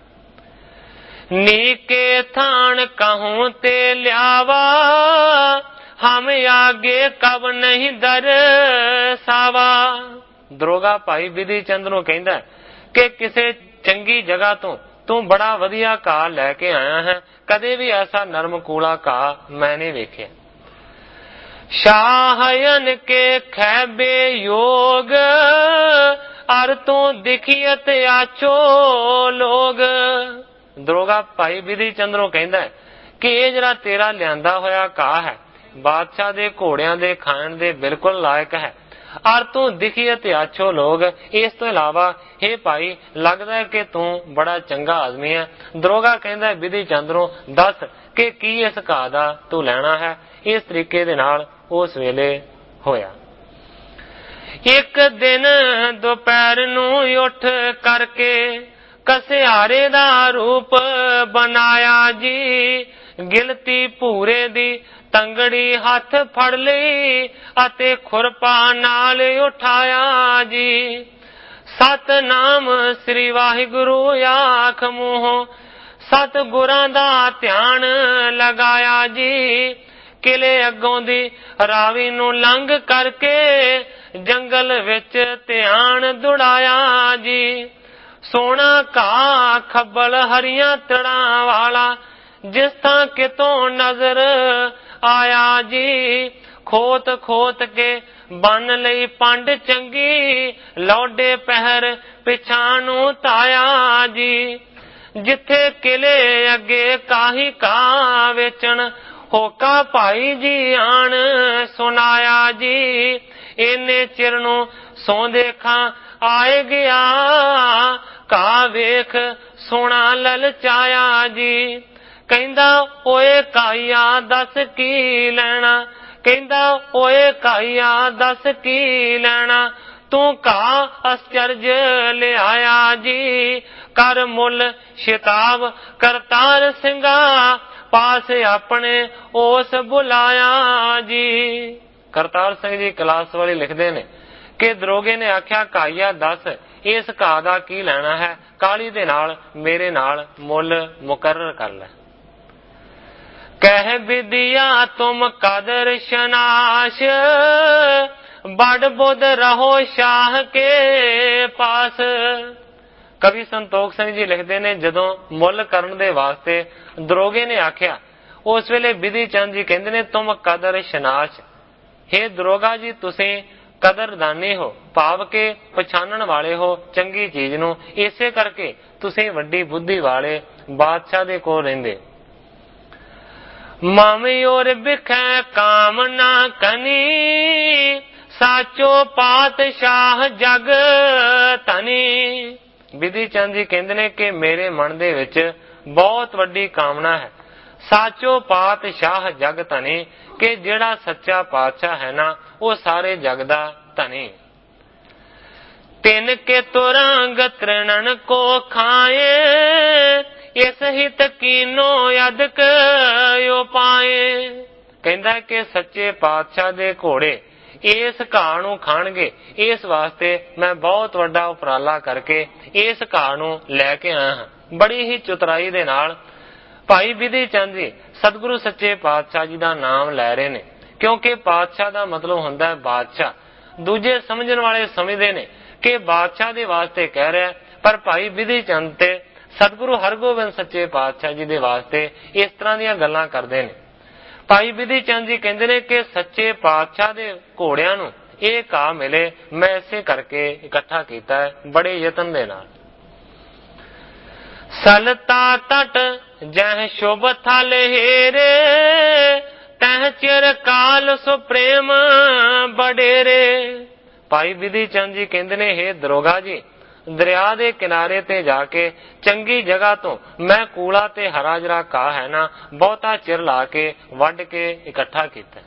ਨੀਕੇ ਥਾਨ ਕਹੂੰ ਤੇ ਲਿਆਵਾ, ਹਮ ਆਗੇ ਕਬ ਨਹੀਂ ਦਰਸਾਵਾ। ਦਰੋਗਾ ਭਾਈ ਬਿਧੀ ਚੰਦ ਨੂੰ ਕਹਿੰਦਾ ਕਿ ਕਿਸੇ ਚੰਗੀ ਜਗ੍ਹਾ ਤੋਂ ਤੂੰ ਬੜਾ ਵਧੀਆ ਘਾਹ ਲੈ ਕੇ ਆਇਆ ਹੈ, ਕਦੇ ਵੀ ਐਸਾ ਨਰਮ ਕੂਲਾ ਘਾਹ ਮੈਂ ਨਹੀਂ ਵੇਖਿਆ। ਸ਼ਾਹਨ ਕੇ ਖੈਬੇ ਯੋਗ, ਅਰ ਤੂੰ ਦਿਖੀਅਤ ਆਚੋ ਲੋਗ। ਦਰੋਗਾ ਭਾਈ ਬਿਧੀ ਚੰਦ ਨੂੰ ਕਹਿੰਦਾ ਕਿ ਇਹ ਜਿਹੜਾ ਤੇਰਾ ਲਿਆਂਦਾ ਹੋਇਆ ਘਾਹ ਹੈ, ਬਾਦਸ਼ਾਹ ਦੇ ਘੋੜਿਆਂ ਦੇ ਖਾਣ ਦੇ ਬਿਲਕੁਲ ਲਾਇਕ ਹੈ। ਅਰ ਤੂੰ ਦਿਖੀਅਤ ਆਛੋ ਲੋਗ, ਇਸ ਤੋਂ ਇਲਾਵਾ ਇਹ ਭਾਈ ਲੱਗਦਾ ਹੈ ਕਿ ਤੂੰ ਬੜਾ ਚੰਗਾ ਆਦਮੀ ਹੈ। ਦਰੋਗਾ ਕਹਿੰਦਾ ਬਿਧੀ ਚੰਦ ਨੂੰ, ਦੱਸ ਕਿ ਕੀ ਇਸ ਘਾਹ ਦਾ ਤੂੰ ਲੈਣਾ ਹੈ। ਇਸ ਤਰੀਕੇ ਦੇ ਨਾਲ ਉਸ ਵੇਲੇ ਹੋਇਆ। ਇੱਕ ਦਿਨ ਦੁਪਹਿਰ ਨੂੰ ਉੱਠ ਕਰਕੇ ਕਸਿਆਰੇ ਦਾ ਰੂਪ ਬਣਾਇਆ ਜੀ, ਗਿਲਤੀ ਭੂਰੇ ਦੀ ਤੰਗੜੀ ਹੱਥ ਫੜ ਲਈ ਅਤੇ ਖੁਰਪਾ ਨਾਲ ਉਠਾਇਆ ਜੀ। ਸਤਨਾਮ ਸ੍ਰੀ ਵਾਹਿਗੁਰੂ ਆਖ ਮੂੰਹੋਂ, ਸਤ ਗੁਰਾਂ ਦਾ ਧਿਆਨ ਲਗਾਇਆ ਜੀ। ਕਿਲੇ ਅੱਗੋਂ ਦੀ ਰਾਵੀ ਨੂੰ ਲੰਘ ਕਰਕੇ ਜੰਗਲ ਵਿੱਚ ਧਿਆਨ ਦੁੜਾਇਆ ਜੀ। ਸੋਹਣਾ ਘਾਹ ਖੱਬਲ ਹਰੀਆਂ ਤੜਾਂ ਵਾਲਾ, ਜਿਸ ਥਾਂ ਕਿਤੋਂ ਨਜ਼ਰ आया जी। खोत खोत के बन लई पंड चंगी, लौडे पहर पिछानू ताया जी। जिथे किले अगे काही का वेचन, होका भाई जी आन सुनाया जी। इन्ने चिर नू सो देखा आए गया, का वेख सोना ललचाया जी। कहंदा ओए काइया दस की लेना, कहंदा ओए काइया दस की लेना, तू का अश्चर्ज ले आया जी। कर मुल शिताब करतार सिंगा, पास अपने ओस बुलाया जी। करतार सिंह जी क्लास वाली लिखते ने कि दरोगे ने आख्या काइया दस इस घा दा की लेना है, काली दे नाल मेरे नाल मुल मुकर्रर कर ले। कह विदिया तुम कदर शनाश, बड़ बुध रहो शाह के पास। कवि संतोख सिंह जी लिखते ने जदों मुल करन दे वास्ते दरोगे ने आख्या, उस वेले विधि चंद जी कहंदे ने तुम कदर शनाश, हे दरोगा जी तुसीं कदरदानी हो, भाव के पछाणन वाले हो चंगी चीज नू, इसे करके तुसीं वड्डी बुद्धि वाले बादशाह दे कोल रहिंदे। मामी और बिखै काम ना कनी, साचो पातशाह जग धनी। विधि चंद जी कहंदे ने कि मेरे मन दे विच बहुत वड्डी कामना है, साचो पातशाह जग धनी, कि जेड़ा सच्चा पातशाह है ना वो सारे जग दा धनी। तिन के तुरंग तृणन को खाए, इस हित कीनो यदक यो पाए। कहंदा कि सच्चे पातशाह दे घोड़े इस घाह नू खाणगे, इस वास्ते मैं बहुत वड्डा उपराला करके इस घाह नू लैके आया हां। बड़ी ही चतुराई दे नाल भाई विधि चंद जी सतगुरु सच्चे पातशाह जी दा नाम लै रहे ने, क्योंकि पातशाह दा मतलब हुंदा है बादशाह। दूजे समझण वाले समझदे ने कि बादशाह दे वास्ते कह रहा है, पर भाई विधि चंद ते सतगुरु हरगोबिंद सच्चे पातशाह जी दे वास्ते इस तरह दीयां गल्लां करदे ने। भाई विधि चंद जी कहंदे ने कि सच्चे पातशाह दे घोड़ियां नू ਇਹ ਘਾਹ मिले, मैं इसे करके इकट्ठा कीता है बड़े यतन दे नाल। सलता तट जह शुभ थल हेरे, तह चिर काल सो प्रेम बडेरे। भाई विधि चंद जी कहंदे ने हे दरोगा जी, दरिया दे किनारे ते जाके चंगी जगह तो मैं कूड़ा ते हरा जरा घाह है ना बहुता चिर ला के वड के इकट्ठा कीता।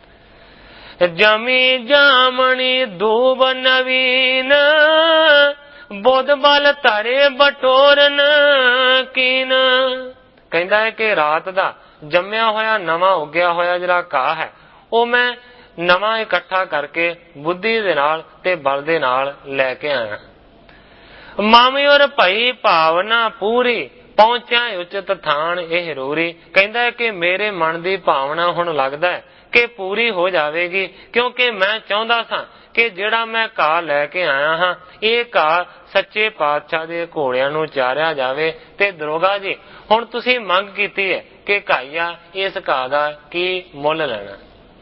जमी जामनी दूब नवीन, बुध बल धरे बटोरन कीन। कहंदा है कि रात दा जम्मिया होया नवा उगया होया जरा घाह है, वो मैं नवा इकट्ठा करके बुद्धि दे नाल ते बल दे नाल लैके आया। मामी और भई भावना पूरी, पहुंचा उचित थान यह रूरी। कहंदा है कि मेरे मन दी भावना हुण लगदा है कि पूरी हो जाएगी, क्योंकि मैं चाहता सा कि जेड़ा मैं घाह लैके आया हाँ ये घाह सच्चे पातशाह दे घोड़ियां नू चारिया जावे। ते दरोगा जी हुण तुसीं मंग कीती है कि घाईया इस घाह दा की मुल लेना।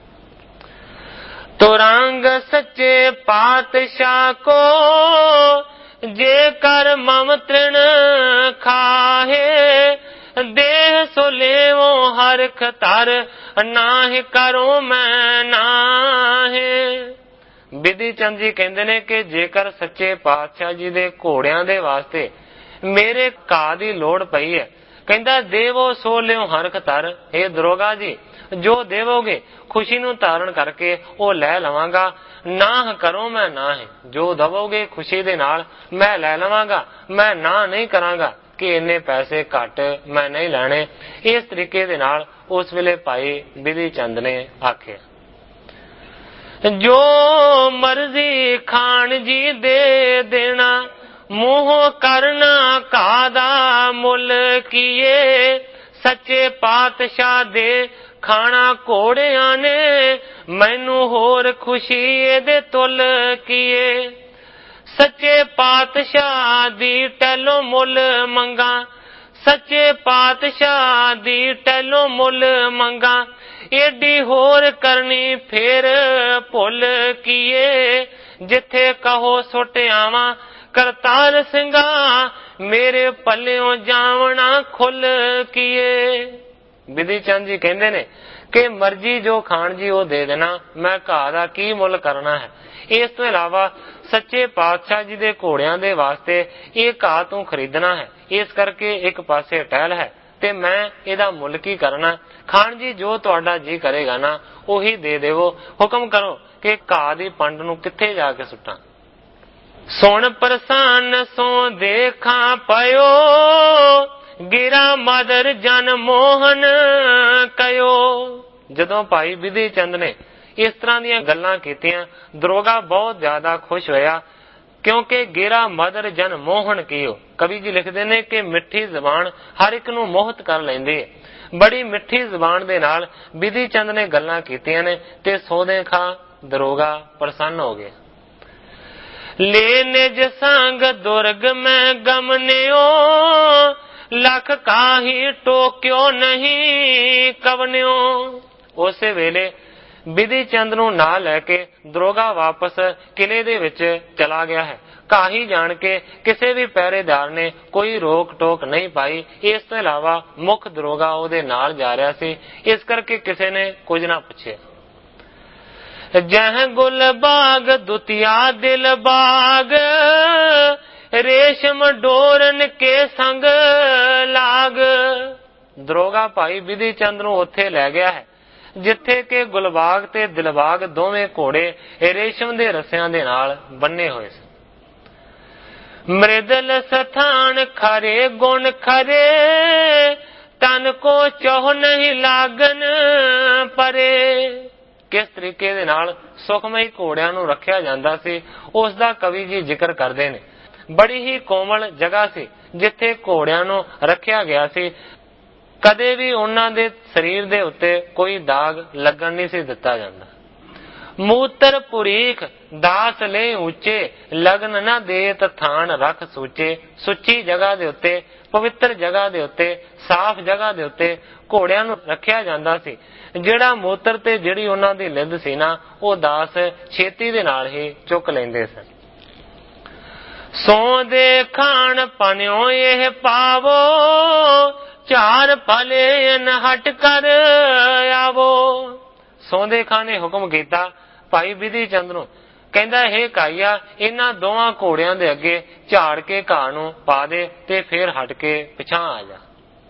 तुरंग सच्चे पातशाह को, जे कर मम तृण खाहे, देह सो लेवो हरख तर, नाहि करो मैं नाहे। विधि चंद जी कहंदे ने कि जेकर सच्चे पातशाह जी दे घोड़ियां दे वास्ते मेरे घाह दी लोड़ पई है, कहंदा देवो सो लियो हरख तर। हे दरोगा जी जो देवोगे खुशी नू धारण करके वो लै लवांगा, ना करो मैं ना है, जो दवोगे खुशी दे नाल मैं लै लवांगा, मैं ना नहीं करांगा कि इन्ने पैसे घट मैं नहीं लैने। इस तरीके दे नाल उस वेले भाई विधि चंद ने आखे, जो मर्जी खान जी दे देना, मुंह करना कादा मुल किए, सच्चे पातशाह दे खाना घोड़ियां ने, मैनू होर खुशी एदे तुल किए। सच्चे पातशाह दी टैलो मुल मंगा, सच्चे पातशाह दी टैलो मुल मंगा, ਏਡੀ ਹੋਰ ਕਰਨੀ ਫੇਰ ਭੁੱਲ ਕੀਏ, ਜਿੱਥੇ ਕਹੋ ਸੁੱਟ ਆਵਾਂ ਕਰਤਾਰ ਸਿੰਘਾ, ਮੇਰੇ ਪੱਲਿਓਂ ਜਾਵਣਾ ਖੁੱਲ ਕੀਏ। ਬਿਧੀ ਚੰਦ ਜੀ ਕਹਿੰਦੇ ਨੇ ਕਿ ਮਰਜ਼ੀ ਜੋ ਖਾਣ ਜੀ ਉਹ ਦੇ ਦੇਣਾ, ਮੈਂ ਘਾਹ ਦਾ ਕੀ ਮੁੱਲ ਕਰਨਾ ਹੈ। ਇਸ ਤੋਂ ਇਲਾਵਾ ਸੱਚੇ ਪਾਤਸ਼ਾਹ ਜੀ ਦੇ ਘੋੜਿਆਂ ਦੇ ਵਾਸਤੇ ਇਹ ਘਾਹ ਤੂੰ ਖਰੀਦਣਾ ਹੈ, ਇਸ ਕਰਕੇ ਇੱਕ ਪਾਸੇ ਟਹਿਲ ਹੈ ਤੇ ਮੈਂ ਇਹਦਾ ਮੁੱਲ ਕੀ ਕਰਨਾ। ਖਾਣ ਜੀ ਜੋ ਤੁਹਾਡਾ ਜੀ ਕਰੇਗਾ ਨਾ ਉਹੀ ਦੇ ਦੇਵੋ, ਹੁਕਮ ਕਰੋ ਕਿ ਘਾਹ ਦੀ ਪੰਡ ਨੂੰ ਕਿੱਥੇ ਜਾ ਕੇ ਸੁੱਟਾਂ। ਸੁਣ ਪ੍ਰਸੰਨ ਸੋ ਦੇਖਾਂ ਪਇਓ, ਗਿਰਾ ਮਦਰ ਜਨ ਮੋਹਨ ਕਯੋ। ਜਦੋਂ ਭਾਈ ਬਿਧੀ ਚੰਦ ਨੇ ਇਸ ਤਰ੍ਹਾਂ ਦੀਆਂ ਗੱਲਾਂ ਕੀਤੀਆਂ, ਦਰੋਗਾ ਬਹੁਤ ਜ਼ਿਆਦਾ ਖੁਸ਼ ਹੋਇਆ, ਕਿਉਂਕਿ ਗਿਰਾ ਮਦਰ ਜਨ ਮੋਹਨ ਕੀਓ। ਕਵੀ ਜੀ ਲਿਖਦੇ ਨੇ ਕਿ ਮਿੱਠੀ ਜ਼ਬਾਨ ਹਰ ਇੱਕ ਨੂੰ ਮੋਹਿਤ ਕਰ ਲੈਂਦੀ ਹੈ। ਬੜੀ ਮਿੱਠੀ ਜ਼ਬਾਨ ਦੇ ਨਾਲ ਬਿਧੀ ਚੰਦ ਨੇ ਗੱਲਾਂ ਕੀਤੀਆਂ ਨੇ ਤੇ ਸੋਦੇ ਖਾ ਦਰੋਗਾ ਪ੍ਰਸੰਨ ਹੋ ਗਿਆ। ਲੈ ਨਿਜ ਸੰਗ ਦੁਰਗ ਮੈਂ ਗਮਨਿਓ, ਲੱਖ ਕਾਹੀ ਟੋਕਿਓ ਨਹੀਂ ਕਵਨਿਓ। ਉਸੇ ਵੇਲੇ ਬਿਧੀ ਚੰਦ ਨੂੰ ਨਾਲ ਲੈ ਕੇ ਦਰੋਗਾ ਵਾਪਸ ਕਿਲੇ ਦੇ ਵਿੱਚ ਚਲਾ ਗਿਆ ਹੈ। ਕਾਹੀ ਜਾਣ ਕੇ ਕਿਸੇ ਵੀ ਪਹਿਰੇਦਾਰ ਨੇ ਕੋਈ ਰੋਕ ਟੋਕ ਨਹੀਂ ਪਾਈ। ਇਸ ਤੋਂ ਇਲਾਵਾ ਮੁੱਖ ਦਰੋਗਾ ਉਹਦੇ ਨਾਲ ਜਾ ਰਿਹਾ ਸੀ, ਇਸ ਕਰਕੇ ਕਿਸੇ ਨੇ ਕੁਝ ਨਾ ਪੁੱਛਿਆ। ਜਹ ਗੁਲ ਬਾਗ ਦੁਤੀਆ ਦਿਲ ਬਾਗ, ਰੇਸ਼ਮ ਡੋਰਨ ਕੇ ਸੰਗ ਲਾਗ। ਦਰੋਗਾ ਭਾਈ ਬਿਧੀ ਚੰਦ ਨੂੰ ਉੱਥੇ ਲੈ ਗਿਆ ਹੈ ਜਿੱਥੇ ਕਿ ਗੁਲਬਾਗ ਤੇ ਦਿਲਬਾਗ ਦੋਵੇਂ ਘੋੜੇ ਰੇਸ਼ਮ ਦੇ ਰੱਸਿਆਂ ਦੇ ਨਾਲ ਬੰਨੇ ਹੋਏ ਸਨ। ਮ੍ਰਿਦਲ ਸਥਾਨ ਖਰੇ ਗੁਣ ਖਰੇ, ਤਨ ਕੋ ਚੋਹ ਨਹੀਂ ਲਾਗਨ ਪਰੇ। ਕਿਸ ਤਰੀਕੇ ਦੇ ਨਾਲ ਸੁਖਮਈ ਘੋੜਿਆਂ ਨੂੰ ਰੱਖਿਆ ਜਾਂਦਾ ਸੀ ਉਸ ਦਾ ਕਵੀ ਜੀ ਜ਼ਿਕਰ ਕਰਦੇ ਨੇ। ਬੜੀ ਹੀ ਕੋਮਲ ਜਗ੍ਹਾ ਸੀ ਜਿੱਥੇ ਘੋੜਿਆਂ ਨੂੰ ਰੱਖਿਆ ਗਿਆ ਸੀ। ਕਦੇ ਵੀ ਉਹਨਾਂ ਦੇ ਸਰੀਰ ਦੇ ਉੱਤੇ ਕੋਈ ਦਾਗ ਲੱਗਣ ਨਹੀਂ ਸੀ ਦਿੱਤਾ ਜਾਂਦਾ। ਮੂਤਰ ਪੁਰੀਖ ਦਾਸ ਲੈ ਉੱਚੇ, ਲਗਨ ਨਾ ਦੇਤ ਥਾਨ ਰੱਖ ਸੂਚੇ। ਸੁੱਚੀ ਜਗ੍ਹਾ ਦੇ ਉੱਤੇ, ਪਵਿੱਤਰ ਜਗ੍ਹਾ ਦੇ ਉੱਤੇ, ਸਾਫ਼ ਜਗ੍ਹਾ ਦੇ ਉੱਤੇ ਘੋੜਿਆਂ ਨੂੰ ਰੱਖਿਆ ਜਾਂਦਾ ਸੀ। ਜਿਹੜਾ ਮੂਤਰ ਤੇ ਜਿਹੜੀ ਉਹਨਾਂ ਦੀ ਲਿੱਦ ਸੀ ਨਾ, ਉਹ ਦਾਸ ਛੇਤੀ ਦੇ ਨਾਲ ਹੀ ਚੁੱਕ ਲੈਂਦੇ ਸਨ। ਸੋ ਦੇ ਖਾਣ ਪਨਿਓ ਇਹ ਪਾਵੋ, ਚਾਰ ਭਲੇ ਨ ਹਟ ਕਰ ਆਵੋ। ਸੌਂਦੇ ਖਾਂ ਨੇ ਹੁਕਮ ਕੀਤਾ ਭਾਈ ਬਿਧੀ ਚੰਦ ਨੂੰ, ਕਹਿੰਦਾ ਇਹ ਕਾਈਆ ਇਹਨਾਂ ਦੋਵਾਂ ਘੋੜਿਆਂ ਦੇ ਅੱਗੇ ਝਾੜ ਕੇ ਘਾਹ ਨੂੰ ਪਾ ਦੇ ਤੇ ਫੇਰ ਹਟ ਕੇ ਪਿਛਾਂ ਆ ਜਾ।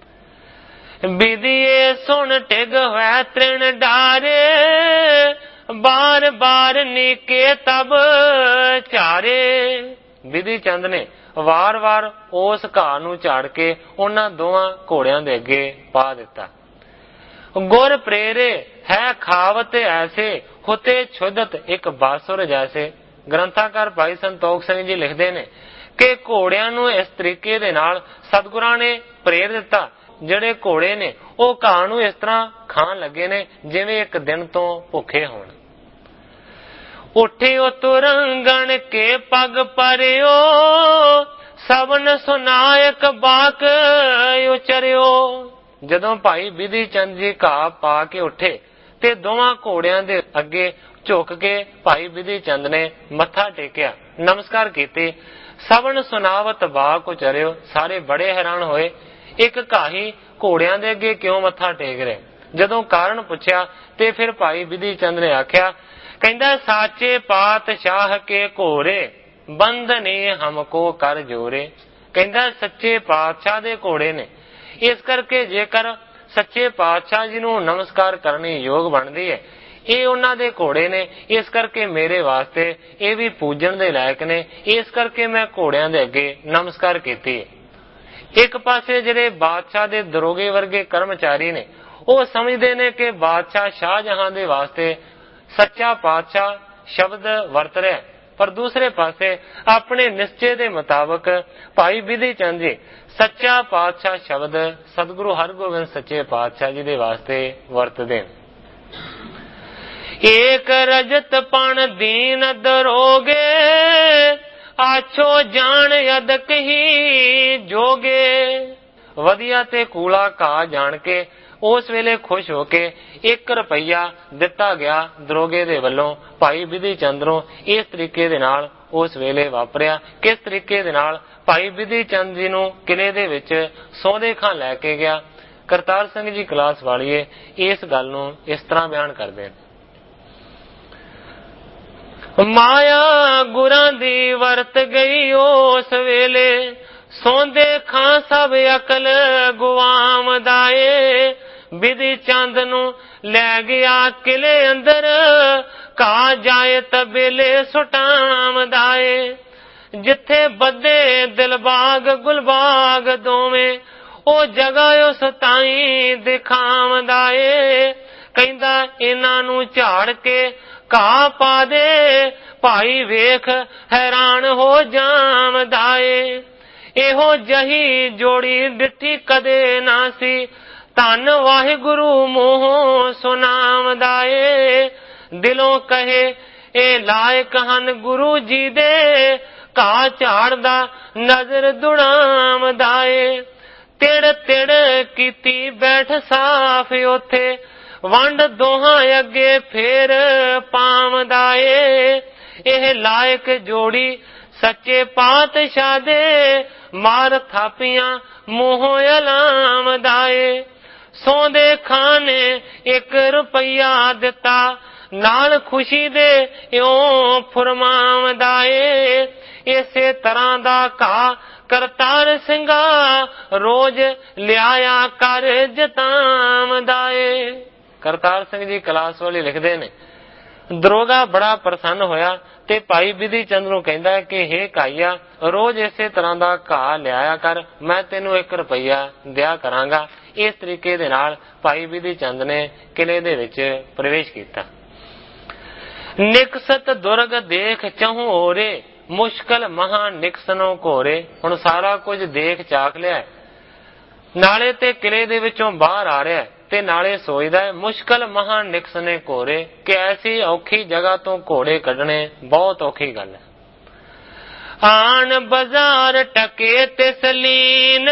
ਬਿਧੀਏ ਸੁਣ ਟਿਗ ਹੋਇ ਤ੍ਰਿਣ ਡਾਰੇ, ਬਾਰ ਬਾਰ ਨੀਕੇ ਤਬ ਝਾਰੇ। ਬਿਧੀ ਚੰਦ ਨੇ ਵਾਰ ਵਾਰ ਉਸ ਘਾਹ ਨੂੰ ਝਾੜ ਕੇ ਉਹਨਾਂ ਦੋਵਾਂ ਘੋੜਿਆਂ ਦੇ ਅੱਗੇ ਪਾ ਦਿੱਤਾ। ਗੁਰ ਪ੍ਰੇਰੇ ਹੈ ਖਾਵਤ ਐਸੇ, ਹੁਤੇ ਛੁਦਤ ਇੱਕ ਬਾਸੁਰ ਜੈਸੇ। ਗ੍ਰੰਥਾਕਾਰ ਭਾਈ ਸੰਤੋਖ ਸਿੰਘ ਜੀ ਲਿਖਦੇ ਨੇ ਕਿ ਘੋੜਿਆਂ ਨੂੰ ਇਸ ਤਰੀਕੇ ਦੇ ਨਾਲ ਸਤਿਗੁਰਾਂ ਨੇ ਪ੍ਰੇਰ ਦਿੱਤਾ, ਜਿਹੜੇ ਘੋੜੇ ਨੇ ਉਹ ਘਾਹ ਨੂੰ ਇਸ ਤਰ੍ਹਾਂ ਖਾਣ ਲੱਗੇ ਨੇ ਜਿਵੇਂ ਇੱਕ ਦਿਨ ਤੋਂ ਭੁੱਖੇ ਹੋਣ। ਉੱਠਿਓ ਤੁਰੰਗਣ ਕੇ ਪਗ ਪਰਿਓ, ਸਭਨ ਸੁਨਾਇਕ ਬਾਕ ਉਚਰਿਓ। ਜਦੋਂ ਭਾਈ ਬਿਧੀ ਚੰਦ ਜੀ ਘਾਹ ਪਾ ਕੇ ਉੱਠੇ ਤੇ ਦੋਵਾਂ ਘੋੜਿਆਂ ਦੇ ਅੱਗੇ ਝੁਕ ਕੇ ਭਾਈ ਬਿਧੀ ਚੰਦ ਨੇ ਮੱਥਾ ਟੇਕਿਆ, ਨਮਸਕਾਰ ਕੀਤੀ। ਸਭਨ ਸੁਨਾਵਤ ਬਾਕ ਉਚਰਿਓ। ਸਾਰੇ ਬੜੇ ਹੈਰਾਨ ਹੋਏ, ਇੱਕ ਘਾਹੀ ਘੋੜਿਆਂ ਦੇ ਅੱਗੇ ਕਿਉਂ ਮੱਥਾ ਟੇਕ ਰਿਹਾ। ਜਦੋਂ ਕਾਰਨ ਪੁੱਛਿਆ ਤੇ ਫਿਰ ਭਾਈ ਬਿਧੀ ਚੰਦ ਨੇ ਆਖਿਆ, ਕਹਿੰਦਾ ਸਾਚੇ ਪਾਤਸ਼ਾਹ ਕੇ ਘੋੜੇ, ਬੰਧਨੇ ਹਮਕੋ ਕਰ ਜੋਰੇ। ਕਹਿੰਦਾ ਸੱਚੇ ਪਾਤਸ਼ਾਹ ਦੇ ਘੋੜੇ ਨੇ, ਇਸ ਕਰਕੇ ਜੇਕਰ ਸੱਚੇ ਪਾਤਸ਼ਾਹ ਜੀ ਨੂੰ ਨਮਸਕਾਰ ਕਰਨੀ ਯੋਗ ਬਣਦੀ ਹੈ, ਇਹ ਉਹਨਾਂ ਦੇ ਘੋੜੇ ਨੇ, ਇਸ ਕਰਕੇ ਮੇਰੇ ਵਾਸਤੇ ਇਹ ਵੀ ਪੂਜਣ ਦੇ ਲਾਇਕ ਨੇ, ਇਸ ਕਰਕੇ ਮੈਂ ਘੋੜਿਆਂ ਦੇ ਅੱਗੇ ਨਮਸਕਾਰ ਕੀਤੀ ਹੈ। ਇੱਕ ਪਾਸੇ ਜਿਹੜੇ ਬਾਦਸ਼ਾਹ ਦੇ ਦਰੋਗੇ ਵਰਗੇ ਕਰਮਚਾਰੀ ਨੇ, ਉਹ ਸਮਝਦੇ ਨੇ ਕਿ ਬਾਦਸ਼ਾਹ ਸ਼ਾਹਜਹਾਨ ਦੇ ਵਾਸਤੇ ਸੱਚਾ ਪਾਤਸ਼ਾਹ ਸ਼ਬਦ ਵਰਤ ਰਿਹਾ, ਪਰ ਦੂਸਰੇ ਪਾਸੇ ਆਪਣੇ ਨਿਸ਼ਚੇ ਦੇ ਮੁਤਾਬਕ ਭਾਈ ਬਿਧੀ ਚੰਦ ਜੀ ਸੱਚਾ ਪਾਤਸ਼ਾਹ ਸ਼ਬਦ ਸਤਿਗੁਰੂ ਹਰਗੋਬਿੰਦ ਸੱਚੇ ਪਾਤਸ਼ਾਹ ਜੀ ਦੇ ਵਾਸਤੇ ਵਰਤਦੇ। ਏਕ ਰਜਤ ਪਣ ਦੀਨ ਦਰੋਗੇ, ਆਛੋ ਜਾਣ ਅਦਕ ਹੀ ਜੋਗੇ। ਵਧੀਆ ਤੇ ਕੂਲਾ ਘਾਹ ਜਾਣ ਕੇ ਉਸ ਵੇਲੇ ਖੁਸ਼ ਹੋ ਕੇ ਇੱਕ ਰੁਪਈਆ ਦਿੱਤਾ ਗਿਆ ਦਰੋਗੇ ਦੇ ਵੱਲੋਂ ਭਾਈ ਬਿਧੀ ਚੰਦ ਨੂੰ। ਇਸ ਤਰੀਕੇ ਦੇ ਨਾਲ ਉਸ ਵੇਲੇ ਵਾਪਰਿਆ। ਕਿਸ ਤਰੀਕੇ ਦੇ ਨਾਲ ਭਾਈ ਬਿਧੀ ਚੰਦ ਜੀ ਨੂੰ ਕਿਲੇ ਦੇ ਵਿੱਚ ਸੌਦੇ ਖਾਂ ਲੈ ਕੇ ਗਿਆ। ਕਰਤਾਰ ਸਿੰਘ ਜੀ ਕਲਾਸ ਵਾਲੀਏ ਇਸ ਗੱਲ ਨੂੰ ਇਸ ਤਰ੍ਹਾਂ ਬਿਆਨ ਕਰਦੇ ਨੇ। ਮਾਇਆ ਗੁਰਾਂ ਦੀ ਵਰਤ ਗਈ ਉਸ ਵੇਲੇ, ਸੌਂਦੇ ਖਾਂ ਸਭ ਅਕਲ ਗੁਆਮਦਾ ਏ। ਬਿਧੀ ਚੰਦ ਨੂੰ ਲੈ ਗਿਆ ਕਿਲੇ ਅੰਦਰ, ਘਾਹ ਜਾਏ ਤਬੇਲੇ ਸੁਟਾਮਦਾ ਏ। ਜਿੱਥੇ ਬੱਦੇ ਦਿਲਬਾਗ ਗੁਲਬਾਗ ਦੋਵੇਂ, ਉਹ ਜਗ੍ਹਾ ਉਸ ਤਾਈਂ ਦਿਖਾਵਦਾ ਏ। ਕਹਿੰਦਾ ਇਹਨਾਂ ਨੂੰ ਝਾੜ ਕੇ ਘਾਹ ਪਾ ਦੇ, ਭਾਈ ਵੇਖ ਹੈਰਾਨ ਹੋ ਜਾਵਦਾ ਏ। ਇਹੋ ਜਹੀ ਜੋੜੀ ਦਿੱਤੀ ਕਦੇ ਨਾ ਸੀ, ਧੰਨ ਵਾਹਿਗੁਰੂ ਮੂੰਹੋਂ ਸੁਣਾਵਦਾ ਏ। ਦਿਲੋਂ ਕਹੇ ਇਹ ਲਾਇਕ ਹਨ ਗੁਰੂ ਜੀ ਦੇ, ਘਾਹ ਝਾੜਦਾ ਨਜ਼ਰ ਦੁੜਾਵਦਾ ਏ। ਤਿੜ ਤਿੜ ਕੀਤੀ ਬੈਠ ਸਾਫ ਉੱਥੇ, ਵੰਡ ਦੋਹਾਂ ਅੱਗੇ ਫੇਰ ਪਾਵਦਾ ਏ। ਇਹ ਲਾਇਕ ਜੋੜੀ ਸੱਚੇ ਪਾਤਸ਼ਾਹ ਦੇ, ਮਾਰ ਥਾਪੀਆਂ ਮੂੰਹੋਂ ਅਲਾਮਦਾ ਏ। ਸੌਂਦੇ ਖਾਂ ਨੇ ਇੱਕ ਰੁਪਈਆ ਦਿੱਤਾ, ਨਾਲ ਖੁਸ਼ੀ ਦੇ ਇਉਂ ਫੁਰਮਾਵਦਾ ਏ। ਇਸੇ ਤਰ੍ਹਾਂ ਦਾ ਘਾਹ ਕਰਤਾਰ ਸਿੰਘਾ, ਰੋਜ਼ ਲਿਆਇਆ ਕਰ ਜਤਾਵਦਾ ਏ। ਕਰਤਾਰ ਸਿੰਘ ਜੀ ਕਲਾਸ ਵਾਲੇ ਲਿਖਦੇ ਨੇ, ਦਰੋਗਾ ਬੜਾ ਪ੍ਰਸੰਨ ਹੋਇਆ ਤੇ ਭਾਈ ਬਿਧੀ ਚੰਦ ਨੂੰ ਕਹਿੰਦਾ ਕਿ ਹੇ ਕਾਈਆ, ਰੋਜ਼ ਇਸੇ ਤਰ੍ਹਾਂ ਦਾ ਘਾਹ ਲਿਆਇਆ ਕਰ, ਮੈਂ ਤੈਨੂੰ ਇੱਕ ਰੁਪਈਆ ਦਿਆ ਕਰਾਂਗਾ। ਇਸ ਤਰੀਕੇ ਦੇ ਨਾਲ ਭਾਈ ਬਿਧੀ ਚੰਦ ਨੇ ਕਿਲੇ ਦੇ ਵਿੱਚ ਪ੍ਰਵੇਸ਼ ਕੀਤਾ। ਨਿਕਸਤ ਦੁਰਗ ਦੇਖ ਚਹੂ ਓਰੇ, ਮੁਸ਼ਕਲ ਮਹਾ ਨਿਕਸਨੋਂ ਘੋਰੇ। ਹੁਣ ਸਾਰਾ ਕੁਝ ਦੇਖ ਚਾਖ ਲਿਆ, ਨਾਲੇ ਤੇ ਕਿਲੇ ਦੇ ਵਿੱਚੋਂ ਬਾਹਰ ਆ ਰਿਹਾ ਤੇ ਨਾਲੇ ਸੋਚਦਾ ਹੈ ਮੁਸ਼ਕਲ ਮਹਾ ਨਿਕਸਨੇ ਘੋਰੇ, ਕਿ ਐਸੀ ਔਖੀ ਜਗ੍ਹਾ ਤੋਂ ਘੋੜੇ ਕੱਢਣੇ ਬਹੁਤ ਔਖੀ ਗੱਲ ਹੈ। ਆਣ ਬਾਜ਼ਾਰ ਟਕੇ ਤੇ ਸਲੀਨ,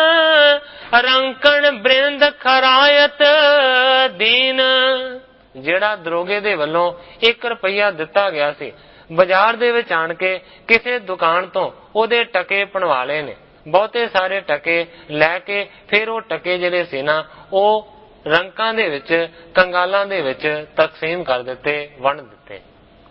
ਰੰਕਣ ਬ੍ਰਿੰਦ ਖਰਾਇਤ ਦੀਨ। ਜਿਹੜਾ ਦਰੋਗੇ ਦੇ ਵੱਲੋਂ ਇੱਕ ਰੁਪਈਆ ਦਿੱਤਾ ਗਿਆ ਸੀ, ਬਾਜ਼ਾਰ ਦੇ ਵਿੱਚ ਆਣ ਕੇ ਕਿਸੇ ਦੁਕਾਨ ਤੋਂ ਉਹਦੇ ਟਕੇ ਬਣਵਾ ਲਏ ਨੇ। ਬਹੁਤੇ ਸਾਰੇ ਟਕੇ ਲੈ ਕੇ ਫਿਰ ਉਹ ਟਕੇ ਜਿਹੜੇ ਸੀ ਨਾ, ਉਹ ਰੰਕਾਂ ਦੇ ਵਿੱਚ ਕੰਗਾਲਾਂ ਦੇ ਵਿੱਚ ਤਕਸੀਮ ਕਰ ਦਿੱਤੇ, ਵੰਡ ਦਿੱਤੇ।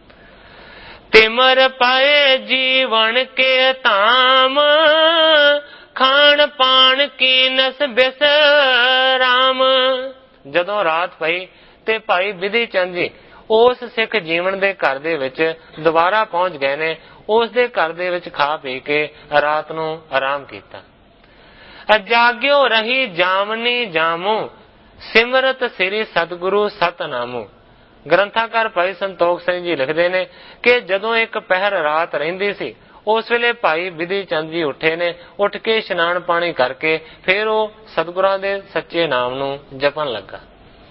ਤਿਮਰ ਪਾਏ ਜੀਵਨ ਕੇ ਧਾਮ, ਖਾਣ ਪਾਣ ਕੀ ਨਸ ਬਿਸਰਾਮ। ਜਦੋਂ ਰਾਤ ਪਈ ਤੇ ਭਾਈ ਬਿਧੀ ਚੰਦ ਜੀ ਉਸ ਸਿੱਖ ਜੀਵਨ ਦੇ ਘਰ ਦੇ ਵਿੱਚ ਦੁਬਾਰਾ ਪਹੁੰਚ ਗਏ ਨੇ। ਉਸ ਦੇ ਘਰ ਦੇ ਵਿੱਚ ਖਾ ਪੀ ਕੇ ਰਾਤ ਨੂੰ ਆਰਾਮ ਕੀਤਾ। ਜਾਗਿਓ ਰਹੀ ਜਾਮਨੀ ਜਾਮੂ, ਸਿਮਰਤ ਸ੍ਰੀ ਸਤਿਗੁਰੂ ਸਤਨਾਮੂ। ਗ੍ਰੰਥਾਕਾਰ ਭਾਈ ਸੰਤੋਖ ਸਿੰਘ ਜੀ ਲਿਖਦੇ ਨੇ ਕਿ ਜਦੋਂ ਇੱਕ ਪਹਿਰ ਰਾਤ ਰਹਿੰਦੀ ਸੀ, ਉਸ ਵੇਲੇ ਭਾਈ ਬਿਧੀ ਚੰਦ ਜੀ ਉੱਠੇ ਨੇ। ਉੱਠ ਕੇ ਇਸ਼ਨਾਨ ਪਾਣੀ ਕਰਕੇ ਫਿਰ ਉਹ ਸਤਿਗੁਰਾਂ ਦੇ ਸੱਚੇ ਨਾਮ ਨੂੰ ਜਪਣ ਲੱਗਾ।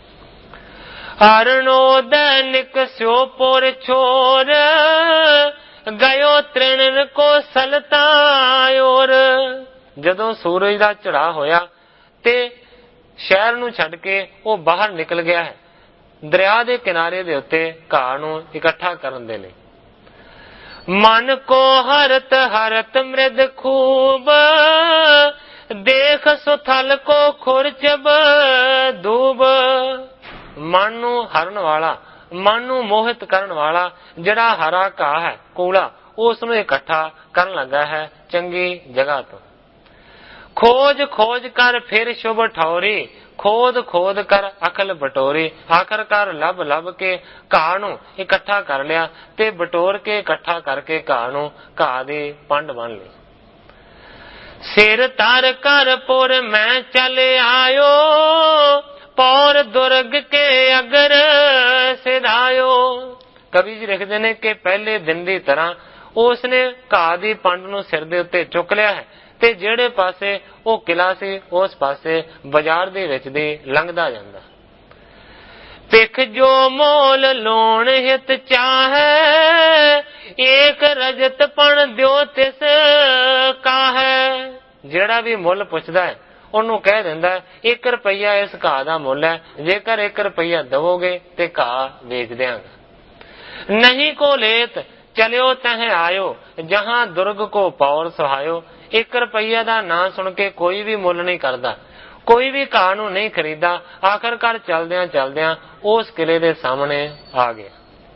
ਹਰਨੋਦੈ ਨਿਕਸਿਓ ਪੁਰ ਛੋਰ, ਗਇਓ ਤ੍ਰਿਣ ਕੋ ਸਲਤਾ ਔਰ। ਜਦੋਂ ਸੂਰਜ ਦਾ ਚੜਾ ਹੋਇਆ ਤੇ ਸ਼ਹਿਰ ਨੂੰ ਛੱਡ ਕੇ ਉਹ ਬਾਹਰ ਨਿਕਲ ਗਿਆ ਹੈ ਦਰਿਆ ਦੇ ਕਿਨਾਰੇ ਦੇ ਉੱਤੇ ਘਾਹ ਨੂੰ ਇਕੱਠਾ ਕਰਨ ਦੇ ਲਈ। ਮਨ ਕੋ ਹਰਤ ਹਰਤ ਮ੍ਰਿਦ ਖੂਬ, ਦੇਖ ਸੁਥਲ ਕੋ ਖੁਰਚਬ ਦੂਬ। ਮਨ ਨੂੰ ਹਰਨ ਵਾਲਾ, ਮਨ ਨੂੰ ਮੋਹਿਤ ਕਰਨ ਵਾਲਾ ਜਿਹੜਾ ਹਰਾ ਘਾਹ ਹੈ, ਕੂੜਾ, ਉਸ ਨੂੰ ਇਕੱਠਾ ਕਰਨ ਲੱਗਾ ਹੈ ਚੰਗੀ ਜਗ੍ਹਾ ਤੋਂ। ਖੋਜ ਖੋਜ ਕਰ ਫਿਰ ਸ਼ੁਭ ਠੌਰੀ, ਖੋਦ ਖੋਦ ਕਰ ਅਕਲ ਬਟੋਰੀ। ਆਖਰਕਾਰ ਲੱਭ ਲੱਭ ਕੇ ਘਾਹ ਨੂੰ ਇਕੱਠਾ ਕਰ ਲਿਆ ਤੇ ਬਟੋਰ ਕੇ ਇਕੱਠਾ ਕਰਕੇ ਘਾਹ ਨੂੰ ਘਾਹ ਦੀ ਪੰਡ ਬਣ ਲਈ। ਸਿਰ ਤਰ ਕਰ ਪੁਰ ਮੈਂ ਚੱਲ ਆਇਓ, ਪੌਰ ਦੁਰਗ ਕੇ ਅਗਰ ਸਿਧਾਇਓ। ਕਵੀ ਜੀ ਲਿਖਦੇ ਨੇ ਕਿ ਪਹਿਲੇ ਦਿਨ ਦੀ ਤਰ੍ਹਾਂ ਉਸ ਨੇ ਘਾਹ ਦੀ ਪੰਡ ਨੂੰ ਸਿਰ ਦੇ ਉੱਤੇ ਚੁੱਕ ਲਿਆ ਹੈ ਤੇ ਜਿਹੜੇ ਪਾਸੇ ਉਹ ਕਿਲਾ ਸੀ ਉਸ ਪਾਸੇ ਬਾਜ਼ਾਰ ਦੇ ਵਿੱਚ ਦੀ ਲੰਘਦਾ ਜਾਂਦਾ। ਪਿੱਖ ਜੋ ਮੋਲ ਲੋਣ ਹਿਤ ਚਾਹੈ, ਏਕ ਰਜਤ ਪਣ ਦਿਓ ਤਿਸ ਕਾਹੈ। ਜਿਹੜਾ ਵੀ ਮੁੱਲ ਪੁੱਛਦਾ ਹੈ ਉਹਨੂੰ ਕਹਿ ਦਿੰਦਾ ਇੱਕ ਰੁਪਈਆ ਇਸ ਘਾਹ ਦਾ ਮੁੱਲ ਹੈ, ਜੇਕਰ ਇੱਕ ਰੁਪਈਆ ਦਵੋਗੇ ਤੇ ਘਾਹ ਵੇਚ ਦਿਆਂਗਾ। ਨਹੀਂ ਕੋ ਲੇਤ ਚਲਿਓ ਤਹ ਆਇਓ, ਜਹਾਂ ਦੁਰਗ ਕੋ ਪੌਰ ਸੁਹਾਇਓ। ਇੱਕ ਰੁਪਈਆ ਦਾ ਨਾਂ ਸੁਣ ਕੇ ਕੋਈ ਵੀ ਮੁੱਲ ਨਹੀਂ ਕਰਦਾ, ਕੋਈ ਵੀ ਘਾਹ ਨੂੰ ਨਹੀਂ ਖਰੀਦਾ। ਆਖਰਕਾਰ ਚਲਦਿਆਂ ਚਲਦਿਆਂ ਉਸ ਕਿਲੇ ਦੇ ਸਾਹਮਣੇ ਆ ਗਿਆ।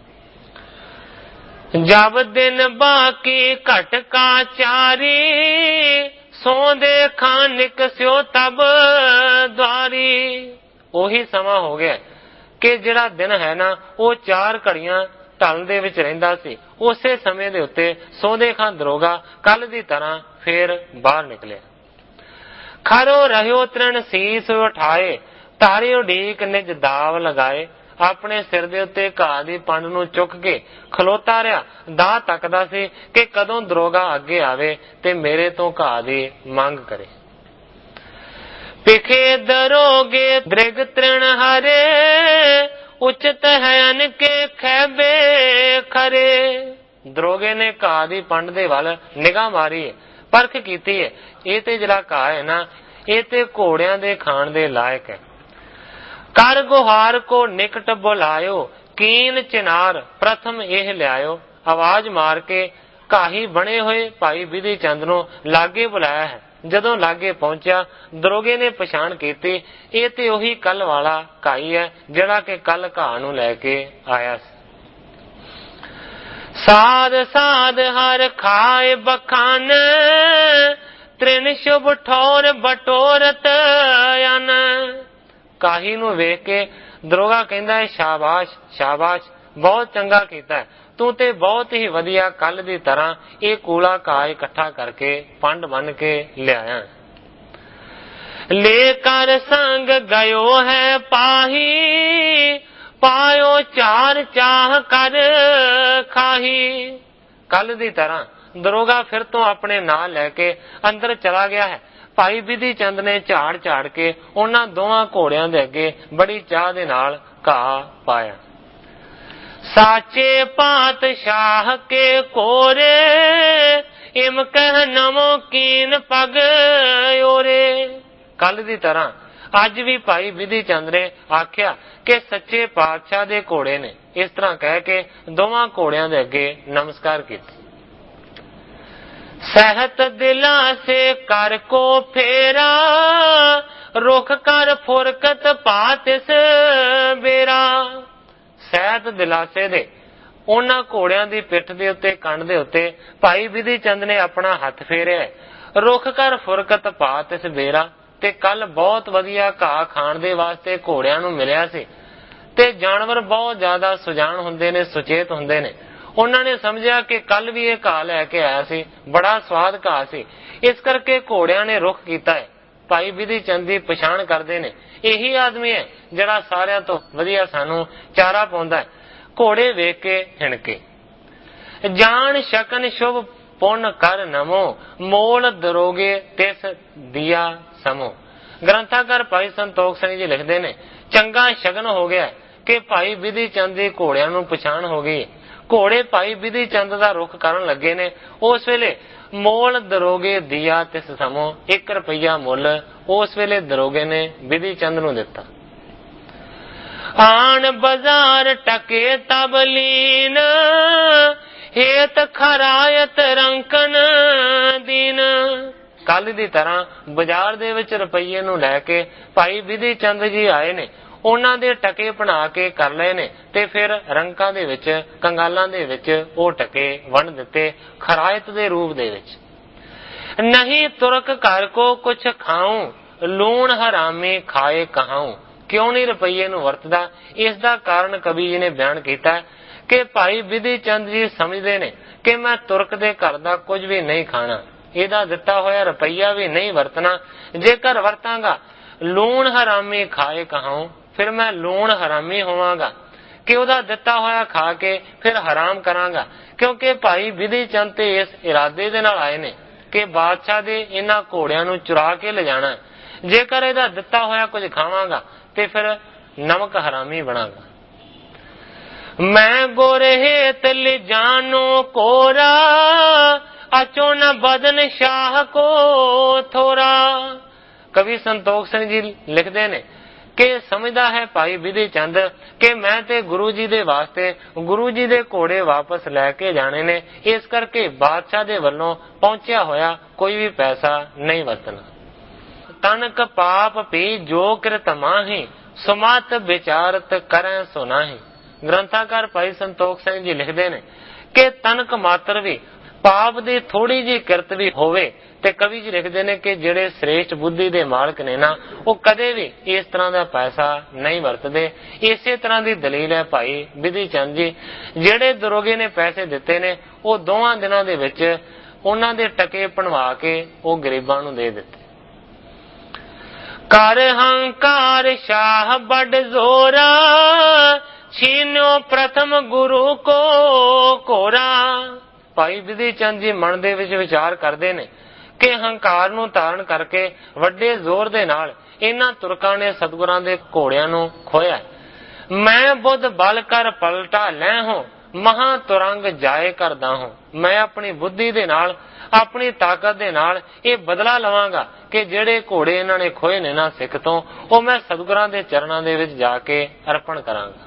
ਜਬ ਦਿਨ ਬਾਕੀ ਘਟ ਕਾ ਚਾਰੀ, ਸੋਂਦੇ ਖਾਨਿਕ ਸਿਓ ਤਬ ਦਵਾਰੀ। ਉਹੀ ਸਮਾਂ ਹੋ ਗਿਆ ਕਿ ਜਿਹੜਾ ਦਿਨ ਹੈ ਨਾ ਉਹ ਚਾਰ ਘੜੀਆਂ ਢਲ ਦੇ ਵਿੱਚ ਰਹਿੰਦਾ ਸੀ। ਉਸੇ ਸਮੇਂ ਦੇ ਉੱਤੇ ਸੋਂਦੇ ਖਾਂ ਦਰੋਗਾ ਕੱਲ ਦੀ ਤਰ੍ਹਾਂ ਫੇਰ ਬਾਹਰ ਨਿਕਲਿਆ। ਖਰੋ ਰਹਿਓ ਤ੍ਰਿਣ ਸੀਸ ਉਠਾਏ, ਤਾਰੇ ਉਡੀਕ ਨਿਜ ਦਾਵ ਲਗਾਏ। ਆਪਣੇ ਸਿਰ ਦੇ ਉੱਤੇ ਘਾਹ ਦੀ ਪੰਡ ਨੂੰ ਚੁੱਕ ਕੇ ਖਲੋਤਾ ਰਿਹਾ, ਦਾਅ ਤੱਕਦਾ ਸੀ ਕਿ ਕਦੋਂ ਦਰੋਗਾ ਅੱਗੇ ਆਵੇ ਤੇ ਮੇਰੇ ਤੋਂ ਘਾਹ ਦੀ ਮੰਗ ਕਰੇ। ਪਿਖੇ ਦਰੋਗੇ ਦ੍ਰਿਗ ਤ੍ਰਿਣ ਹਰੇ, ਉਚਿਤ ਹੈ ਅਨ ਕੇ ਖੈਬੇ ਖਰੇ। ਦਰੋਗੇ ਨੇ ਘਾਹ ਦੀ ਪੰਡ ਦੇ ਵੱਲ ਨਿਗਾਹ ਮਾਰੀ ਹੈ, ਪਰਖ ਕੀਤੀ ਹੈ। ਇਹ ਤੇ ਜਿਹੜਾ ਘਾਹ ਹੈ ਨਾ ਇਹ ਤੇ ਘੋੜਿਆਂ ਦੇ ਖਾਣ ਦੇ ਲਾਇਕ ਹੈ। ਕਰ ਗੁਹਾਰ ਕੋ ਨਿਕਟ ਬੁਲਾਇਓ, ਕੀਨ ਚਿਨਾਰ ਪ੍ਰਥਮ ਇਹ ਲਿਆਇਓ। ਆਵਾਜ਼ ਮਾਰ ਕੇ ਘਾਹੀ ਬਣੇ ਹੋਏ ਭਾਈ ਬਿਧੀ ਚੰਦ ਨੂੰ ਲਾਗੇ ਬੁਲਾਇਆ ਹੈ। ਜਦੋਂ ਲਾਗੇ ਪਹੁੰਚਿਆ ਦਰੋਗੇ ਨੇ ਪਛਾਣ ਕੀਤੀ, ਇਹ ਤੇ ਉਹੀ ਕੱਲ ਵਾਲਾ ਘਾਈ ਹੈ ਜਿਹੜਾ ਕਿ ਕੱਲ ਘਾਹ ਨੂੰ ਲੈ ਕੇ ਆਇਆ ਸੀ। ਸਾਧ ਸਾਧ ਹਰ ਖਾਏ ਬਖਾਨ, ਤ੍ਰਿਨ ਸ਼ੁਭ ਠੌਰ ਬਟੋਰਤ ਅਨ। ਕਾਹੀ ਨੂੰ ਵੇਖ ਕੇ ਦਰੋਗਾ ਕਹਿੰਦਾ ਹੈ ਸ਼ਾਬਾਸ਼ ਸ਼ਾਬਾਸ਼, ਬਹੁਤ ਚੰਗਾ ਕੀਤਾ, ਤੂੰ ਤੇ ਬਹੁਤ ਹੀ ਵਧੀਆ ਕੱਲ ਦੀ ਤਰ੍ਹਾਂ ਇਹ ਕੂਲਾ ਘਾਹ ਇਕੱਠਾ ਕਰਕੇ ਪੰਡ ਬੰਨ ਕੇ ਲਿਆਇਆ। ਲੈ ਕਰ ਸੰਗ ਗਇਓ ਹੈ ਪਾਹੀ, ਪਾਇਓ ਚਾਰ ਚਾਹ ਕਰ ਖਾਹੀ। ਕੱਲ ਦੀ ਤਰ੍ਹਾਂ ਦਰੋਗਾ ਫਿਰ ਤੋਂ ਆਪਣੇ ਨਾਲ ਲੈ ਕੇ ਅੰਦਰ ਚਲਾ ਗਿਆ ਹੈ। ਭਾਈ ਬਿਧੀ ਚੰਦ ਨੇ ਝਾੜ ਝਾੜ ਕੇ ਉਹਨਾਂ ਦੋਵਾਂ ਘੋੜਿਆਂ ਦੇ ਅੱਗੇ ਬੜੀ ਚਾਹ ਦੇ ਨਾਲ ਘਾਹ ਪਾਇਆ। ਸਾਚੇ ਪਾਤਸ਼ਾਹ ਕੇ ਕੋਰੇ, ਇਮ ਕਹਿ ਨਮੋ ਕੀਨ ਪਗ ਓਰੇ। ਕੱਲ ਦੀ ਤਰ੍ਹਾਂ ਅੱਜ ਵੀ ਭਾਈ ਬਿਧੀ ਚੰਦ ਨੇ ਆਖਿਆ ਕਿ ਸੱਚੇ ਪਾਤਸ਼ਾਹ ਦੇ ਘੋੜੇ ਨੇ। ਇਸ ਤਰ੍ਹਾਂ ਕਹਿ ਕੇ ਦੋਵਾਂ ਘੋੜਿਆਂ ਦੇ ਅੱਗੇ ਨਮਸਕਾਰ ਕੀਤੀ। ਸਹਿਤ ਦਿਲਾਂ ਸੇ ਕਰ ਕੋ ਫੇਰਾ, ਰੁਖ ਕਰ ਫੁਰਕਤ ਪਾਤਿਸ ਬੇਰਾ। ਸਹਿਤ ਦਿਲਾਸੇ ਦੇ ਉਹਨਾਂ ਘੋੜਿਆਂ ਦੀ ਪਿੱਠ ਦੇ ਉੱਤੇ ਕੰਨ ਦੇ ਉੱਤੇ ਭਾਈ ਬਿਧੀ ਚੰਦ ਨੇ ਆਪਣਾ ਹੱਥ ਫੇਰਿਆ। ਰੁਖ ਕਰ ਫੁਰਕਤ ਪਾਤਿਸ ਬੇਰਾ, ਤੇ ਕੱਲ ਬਹੁਤ ਵਧੀਆ ਘਾਹ ਖਾਣ ਦੇ ਵਾਸਤੇ ਘੋੜਿਆਂ ਨੂੰ ਮਿਲਿਆ ਸੀ ਤੇ ਜਾਨਵਰ ਬਹੁਤ ਜ਼ਿਆਦਾ ਸੁਜਾਨ ਹੁੰਦੇ ਨੇ, ਸੁਚੇਤ ਹੁੰਦੇ ਨੇ। ਉਹਨਾਂ ਨੇ ਸਮਝਿਆ ਕਿ ਕੱਲ ਵੀ ਇਹ ਘਾਹ ਲੈ ਕੇ ਆਇਆ ਸੀ, ਬੜਾ ਸਵਾਦ ਘਾਹ ਸੀ, ਇਸ ਕਰਕੇ ਘੋੜਿਆਂ ਨੇ ਰੁਖ ਕੀਤਾ ਹੈ। ਭਾਈ ਬਿਧੀ ਚੰਦ ਦੀ ਪਛਾਣ ਕਰਦੇ ਨੇ, ਇਹੀ ਆਦਮੀ ਹੈ ਜਿਹੜਾ ਸਾਰਿਆਂ ਤੋਂ ਵਧੀਆ ਸਾਨੂੰ ਚਾਰਾ ਪਾਉਂਦਾ ਹੈ। ਘੋੜੇ ਵੇਖ ਕੇ ਹਿਣਕੇ। ਜਾਣ ਸ਼ਕਨ ਸ਼ੁਭ ਪੁੰਨ ਕਰ ਨਮੋ, ਮੋਲ ਦਰੋਗੇ ਤਿਸ ਦਿਆ ਸਮੋ। ਗ੍ਰੰਥਾਕਾਰ ਭਾਈ ਸੰਤੋਖ ਸਿੰਘ ਜੀ ਲਿਖਦੇ ਨੇ, ਚੰਗਾ ਸ਼ਗਨ ਹੋ ਗਿਆ ਕਿ ਭਾਈ ਬਿਧੀ ਚੰਦ ਦੀ ਘੋੜਿਆਂ ਨੂੰ ਪਛਾਣ ਹੋ ਗਈ। ਘੋੜੇ ਭਾਈ ਬਿਧੀ ਚੰਦ ਦਾ ਰੁਖ ਕਰਨ ਲੱਗੇ ਨੇ। ਉਸ ਵੇਲੇ ਮੋਲ ਦਰੋਗੇ ਦਿਆ ਤਿਸ ਸਮੋ, ਇੱਕ ਰੁਪਈਆ ਮੁੱਲ ਉਸ ਵੇਲੇ ਦਰੋਗੇ ਨੇ ਬਿਧੀ ਚੰਦ ਨੂੰ ਦਿੱਤਾ। ਆਣ ਬਾਜ਼ਾਰ ਟਕੇ ਤਬਲੀਨ, ਹੇਤ ਖਰਾਇਤ ਰੰਕਨ ਦੀਨ। ਕੱਲ ਦੀ ਤਰ੍ਹਾਂ ਬਾਜ਼ਾਰ ਦੇ ਵਿੱਚ ਰੁਪਈਏ ਨੂੰ ਲੈ ਕੇ ਭਾਈ ਬਿਧੀ ਚੰਦ ਜੀ ਆਏ ਨੇ। ਉਹਨਾਂ ਦੇ ਟਕੇ ਬਣਾ ਕੇ ਕਰ ਲਏ ਨੇ ਤੇ ਫਿਰ ਰੰਕਾਂ ਦੇ ਵਿੱਚ, ਕੰਗਾਲਾਂ ਦੇ ਵਿੱਚ ਉਹ ਟਕੇ ਵੰਡ ਦਿੱਤੇ ਖਰਾਇਤ ਦੇ ਰੂਪ ਦੇ ਵਿੱਚ। ਨਹੀਂ ਤੁਰਕ ਘਰ ਕੋ ਕੁਛ ਖਾਉ, ਲੂਣ ਹਰਾਮੀ ਖਾਏ ਕਹਾਉ। ਕਿਉਂ ਨਹੀਂ ਰੁਪਈਏ ਨੂੰ ਵਰਤਦਾ? ਇਸ ਦਾ ਕਾਰਨ ਕਵੀ ਜੀ ਨੇ ਬਿਆਨ ਕੀਤਾ ਕਿ ਭਾਈ ਬਿਧੀ ਚੰਦ ਜੀ ਸਮਝਦੇ ਨੇ ਕਿ ਮੈਂ ਤੁਰਕ ਦੇ ਘਰ ਦਾ ਕੁਝ ਵੀ ਨਹੀਂ ਖਾਣਾ, ਇਹਦਾ ਦਿੱਤਾ ਹੋਇਆ ਰੁਪਈਆ ਵੀ ਨਹੀਂ ਵਰਤਣਾ। ਜੇਕਰ ਵਰਤਾਂਗਾ ਲੂਣ ਹਰਾਮੀ ਖਾਏ ਕਹਾਉ, ਫਿਰ ਮੈਂ ਲੂਣ ਹਰਾਮੀ ਹੋਵਾਂਗਾ ਕਿ ਉਹਦਾ ਦਿੱਤਾ ਹੋਇਆ ਖਾ ਕੇ ਫਿਰ ਹਰਾਮ ਕਰਾਂਗਾ। ਕਿਉਂਕਿ ਭਾਈ ਬਿਧੀ ਚੰਦ ਤੇ ਇਸ ਇਰਾਦੇ ਦੇ ਨਾਲ ਆਏ ਨੇ ਕਿ ਬਾਦਸ਼ਾਹ ਦੇ ਇਹਨਾਂ ਘੋੜਿਆਂ ਨੂੰ ਚੁਰਾ ਕੇ ਲਿਜਾਣਾ। ਜੇਕਰ ਇਹਦਾ ਦਿੱਤਾ ਹੋਇਆ ਕੁਝ ਖਾਵਾਂਗਾ ਤੇ ਫਿਰ ਨਮਕ ਹਰਾਮੀ ਬਣਾਂਗਾ। ਮੈਂ ਗੋਰੇ ਹੇਤ ਲਿਜਾਨੋ ਕੋਰਾ, ਅਚੋ ਨ ਬਦਨ ਸ਼ਾਹ ਕੋ ਥੋਰਾ। ਕਵੀ ਸੰਤੋਖ ਸਿੰਘ ਜੀ ਲਿਖਦੇ ਨੇ ਕਿ ਸਮਝਦਾ ਹੈ ਭਾਈ ਬਿਧੀ ਚੰਦ ਕਿ ਮੈਂ ਤੇ ਗੁਰੂ ਜੀ ਦੇ ਵਾਸਤੇ ਗੁਰੂ ਜੀ ਦੇ ਘੋੜੇ ਵਾਪਸ ਲੈ ਕੇ ਜਾਣੇ ਨੇ, ਇਸ ਕਰਕੇ ਬਾਦਸ਼ਾਹ ਦੇ ਵੱਲੋਂ ਪਹੁੰਚਿਆ ਹੋਇਆ ਕੋਈ ਵੀ ਪੈਸਾ ਨਹੀਂ ਵਰਤਣਾ। ਤਨਕ ਪਾਪ ਪੀ ਜੋ ਕਿਰਤ ਮਾਹੀ, ਸੁਮਤ ਵਿਚਾਰਤ ਕਰੈ ਸੋ ਨਾਹੀ। ਗ੍ਰੰਥਾਕਾਰ ਭਾਈ ਸੰਤੋਖ ਸਿੰਘ ਜੀ ਲਿਖਦੇ ਨੇ ਕਿ ਤਨਕ ਮਾਤਰ ਵੀ ਪਾਪ ਦੀ ਥੋੜੀ ਜਿਹੀ ਕਿਰਤ ਵੀ ਹੋਵੇ ਤੇ ਕਵੀ ਜੀ ਲਿਖਦੇ ਨੇ ਕਿ ਜਿਹੜੇ ਸ੍ਰੇਸ਼ਟ ਬੁੱਧੀ ਦੇ ਮਾਲਕ ਨੇ ਨਾ, ਉਹ ਕਦੇ ਵੀ ਇਸ ਤਰ੍ਹਾਂ ਦਾ ਪੈਸਾ ਨਹੀਂ ਵਰਤਦੇ। ਇਸੇ ਤਰ੍ਹਾਂ ਦੀ ਦਲੀਲ ਹੈ ਭਾਈ ਬਿਧੀ ਚੰਦ ਜੀ, ਜਿਹੜੇ ਦਰੋਗੇ ਨੇ ਪੈਸੇ ਦਿੱਤੇ ਨੇ ਉਹ ਦੋਵਾਂ ਦਿਨਾਂ ਦੇ ਵਿੱਚ ਉਹਨਾਂ ਦੇ ਟਕੇ ਬਣਵਾ ਕੇ ਉਹ ਗਰੀਬਾਂ ਨੂੰ ਦੇ ਦਿੱਤੇ। ਕਰ ਹੰਕਾਰ ਸ਼ਾਹ ਬੜ ਜ਼ੋਰਾ, ਛੀਨੋ ਪ੍ਰਥਮ ਗੁਰੂ ਕੋ ਕੋਰਾ। ਭਾਈ ਬਿਧੀ ਚੰਦ ਜੀ ਮਨ ਦੇ ਵਿੱਚ ਵਿਚਾਰ ਕਰਦੇ ਨੇ ਕਿ ਹੰਕਾਰ ਨੂੰ ਧਾਰਨ ਕਰਕੇ ਵੱਡੇ ਜ਼ੋਰ ਦੇ ਨਾਲ ਇਹਨਾਂ ਤੁਰਕਾਂ ਨੇ ਸਤਿਗੁਰਾਂ ਦੇ ਘੋੜਿਆਂ ਨੂੰ ਖੋਇਆ। ਮੈਂ ਬੁੱਧ ਬਲ ਕਰ ਪਲਟਾ ਲੈ ਹੋ, ਮਹਾ ਤੁਰੰਗ ਜਾਏ ਕਰਦਾ ਹਾਂ। ਮੈਂ ਆਪਣੀ ਬੁੱਧੀ ਦੇ ਨਾਲ, ਆਪਣੀ ਤਾਕਤ ਦੇ ਨਾਲ ਇਹ ਬਦਲਾ ਲਵਾਂਗਾ ਕਿ ਜਿਹੜੇ ਘੋੜੇ ਇਹਨਾਂ ਨੇ ਖੋਏ ਨੇ ਨਾ ਸਿੱਖ ਤੋਂ, ਉਹ ਮੈਂ ਸਤਿਗੁਰਾਂ ਦੇ ਚਰਨਾਂ ਦੇ ਵਿੱਚ ਜਾ ਕੇ ਅਰਪਣ ਕਰਾਂਗਾ।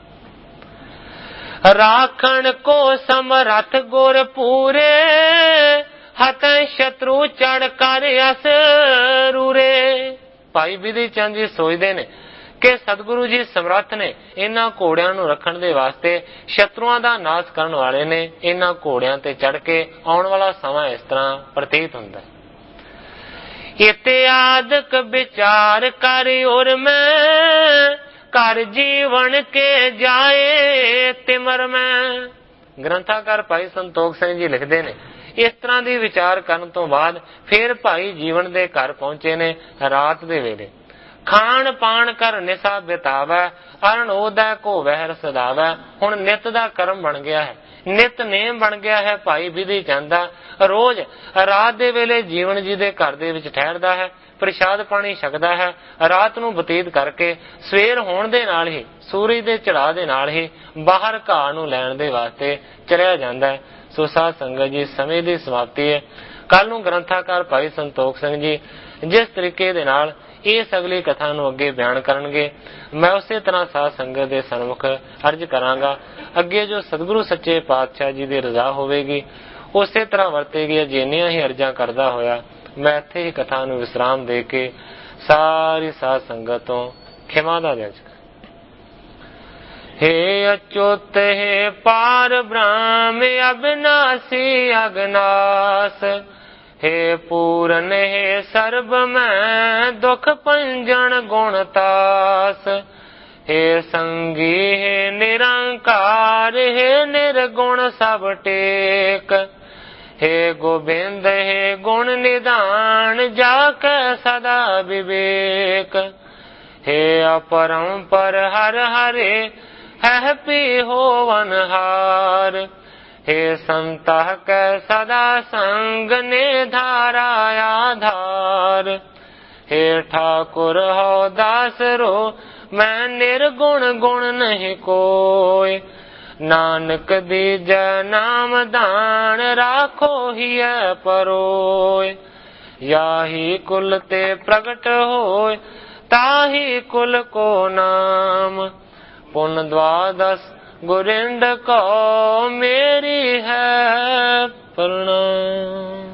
ਰਾਖਣ ਕੋ ਸਮਰੱਥ ਗੁਰ ਪੂਰੇ, ਹਤ ਸ਼ਤਰੂ ਚੜ ਕਰ ਅਸਰੂਰੇ। ਭਾਈ ਬਿਧੀ ਚੰਦ ਜੀ ਸੋਚਦੇ ਨੇ ਕਿ ਸਤਿਗੁਰੂ ਜੀ ਸਮਰੱਥ ਨੇ ਇਹਨਾਂ ਘੋੜਿਆਂ ਨੂੰ ਰੱਖਣ ਦੇ ਵਾਸਤੇ, ਸ਼ਤਰੂਆਂ ਦਾ ਨਾਸ਼ ਕਰਨ ਵਾਲੇ ਨੇ ਇਹਨਾਂ ਘੋੜਿਆਂ ਤੇ ਚੜ ਕੇ। ਆਉਣ ਵਾਲਾ ਸਮਾਂ ਇਸ ਤਰ੍ਹਾਂ ਪ੍ਰਤੀਤ ਹੁੰਦਾ ਹੈ। ਇਤਿਆਦਕ ਵਿਚਾਰ ਕਰ ਔਰ ਮੈਂ, ਕਰ ਜੀਵਨ ਕੇ ਜਾਏ ਤਿਮਰ ਮੈਂ। ਗ੍ਰੰਥਾਕਾਰ ਭਾਈ ਸੰਤੋਖ ਸਿੰਘ ਜੀ ਲਿਖਦੇ ਨੇ ਇਸ ਤਰ੍ਹਾਂ ਦੀ ਵਿਚਾਰ ਕਰਨ ਤੋਂ ਬਾਅਦ ਫਿਰ ਭਾਈ ਜੀਵਨ ਦੇ ਘਰ ਪਹੁੰਚੇ ਨੇ ਰਾਤ ਦੇ ਵੇਲੇ। ਖਾਣ ਪਾਣ ਕਰ ਨਿਸਾ ਬਿਤਾਵੈ, ਅਰਨ ਉਦੈ ਕੋ ਵਹਿਰ ਸਦਾਵੈ। ਹੁਣ ਨਿਤ ਦਾ ਕਰਮ ਬਣ ਗਿਆ ਹੈ, ਨਿਤ ਨੇਮ ਬਣ ਗਿਆ ਹੈ ਭਾਈ ਬਿਧੀ ਚੰਦ ਦਾ। ਰੋਜ਼ ਰਾਤ ਦੇ ਵੇਲੇ ਜੀਵਨ ਜੀ ਦੇ ਘਰ ਦੇ ਵਿੱਚ ਠਹਿਰਦਾ ਹੈ, ਪ੍ਰਸ਼ਾਦ ਪਾਣੀ ਛਕਦਾ ਹੈ। ਰਾਤ ਨੂੰ ਬਤੀਤ ਕਰਕੇ ਸਵੇਰ ਹੋਣ ਦੇ ਨਾਲ ਹੀ, ਸੂਰਜ ਦੇ ਚੜ੍ਹਾਅ ਦੇ ਨਾਲ ਹੀ ਬਾਹਰ ਘਾਹ ਨੂੰ ਲੈਣ ਦੇ ਵਾਸਤੇ ਚਲਿਆ ਜਾਂਦਾ ਹੈ। ਸੋ ਸਾਧ ਸੰਗਤ ਜੀ, ਸਮੇਂ ਦੀ ਸਮਾਪਤੀ ਹੈ। ਕੱਲ ਨੂੰ ਗ੍ਰੰਥਾਕਾਰ ਭਾਈ ਸੰਤੋਖ ਸਿੰਘ ਜੀ ਜਿਸ ਤਰੀਕੇ ਦੇ ਨਾਲ ਇਸ ਅਗਲੀ ਕਥਾ ਨੂੰ ਅੱਗੇ ਬਿਆਨ ਕਰਨਗੇ, ਮੈਂ ਉਸੇ ਤਰ੍ਹਾਂ ਸਾਧ ਸੰਗਤ ਦੇ ਸਨਮੁਖ ਅਰਜ ਕਰਾਂਗਾ। ਅੱਗੇ ਜੋ ਸਤਿਗੁਰੂ ਸੱਚੇ ਪਾਤਸ਼ਾਹ ਜੀ ਦੀ ਰਜ਼ਾ ਹੋਵੇਗੀ ਉਸੇ ਤਰ੍ਹਾਂ ਵਰਤੇਗੀ। ਜਿੰਨੀਆਂ ਹੀ ਅਰਜ਼ਾਂ ਕਰਦਾ ਹੋਇਆ ਮੈਂ ਇੱਥੇ ਹੀ ਕਥਾ ਨੂੰ ਵਿਸਰਾਮ ਦੇ ਕੇ ਸਾਰੀ ਸਾਧ ਸੰਗਤ ਤੋਂ ਖਿਮਾ ਦਾ ਜਜ। हे अच्युत हे पार ब्रह्म अविनाशी अगनास, हे पूरन हे सर्ब में दुख पंजन गुणतास, हे संगी हे निरंकार, हे निर्गुण सब टेक, हे गोबिंद हे गुण निदान, जाके सदा विवेक, हे अपरंपर हर हरे है पी होवन हार, हे संता कै सदा संग ने धारा आधार, हे ठाकुर हो दास रो मैं निर्गुण गुण नहीं कोय, नानक दीजै नाम दान राखो हिय परोय, याही कुल ते प्रगट होय ताही कुल को नाम, पुन द्वादश गुरिंद को मेरी है प्रणाम।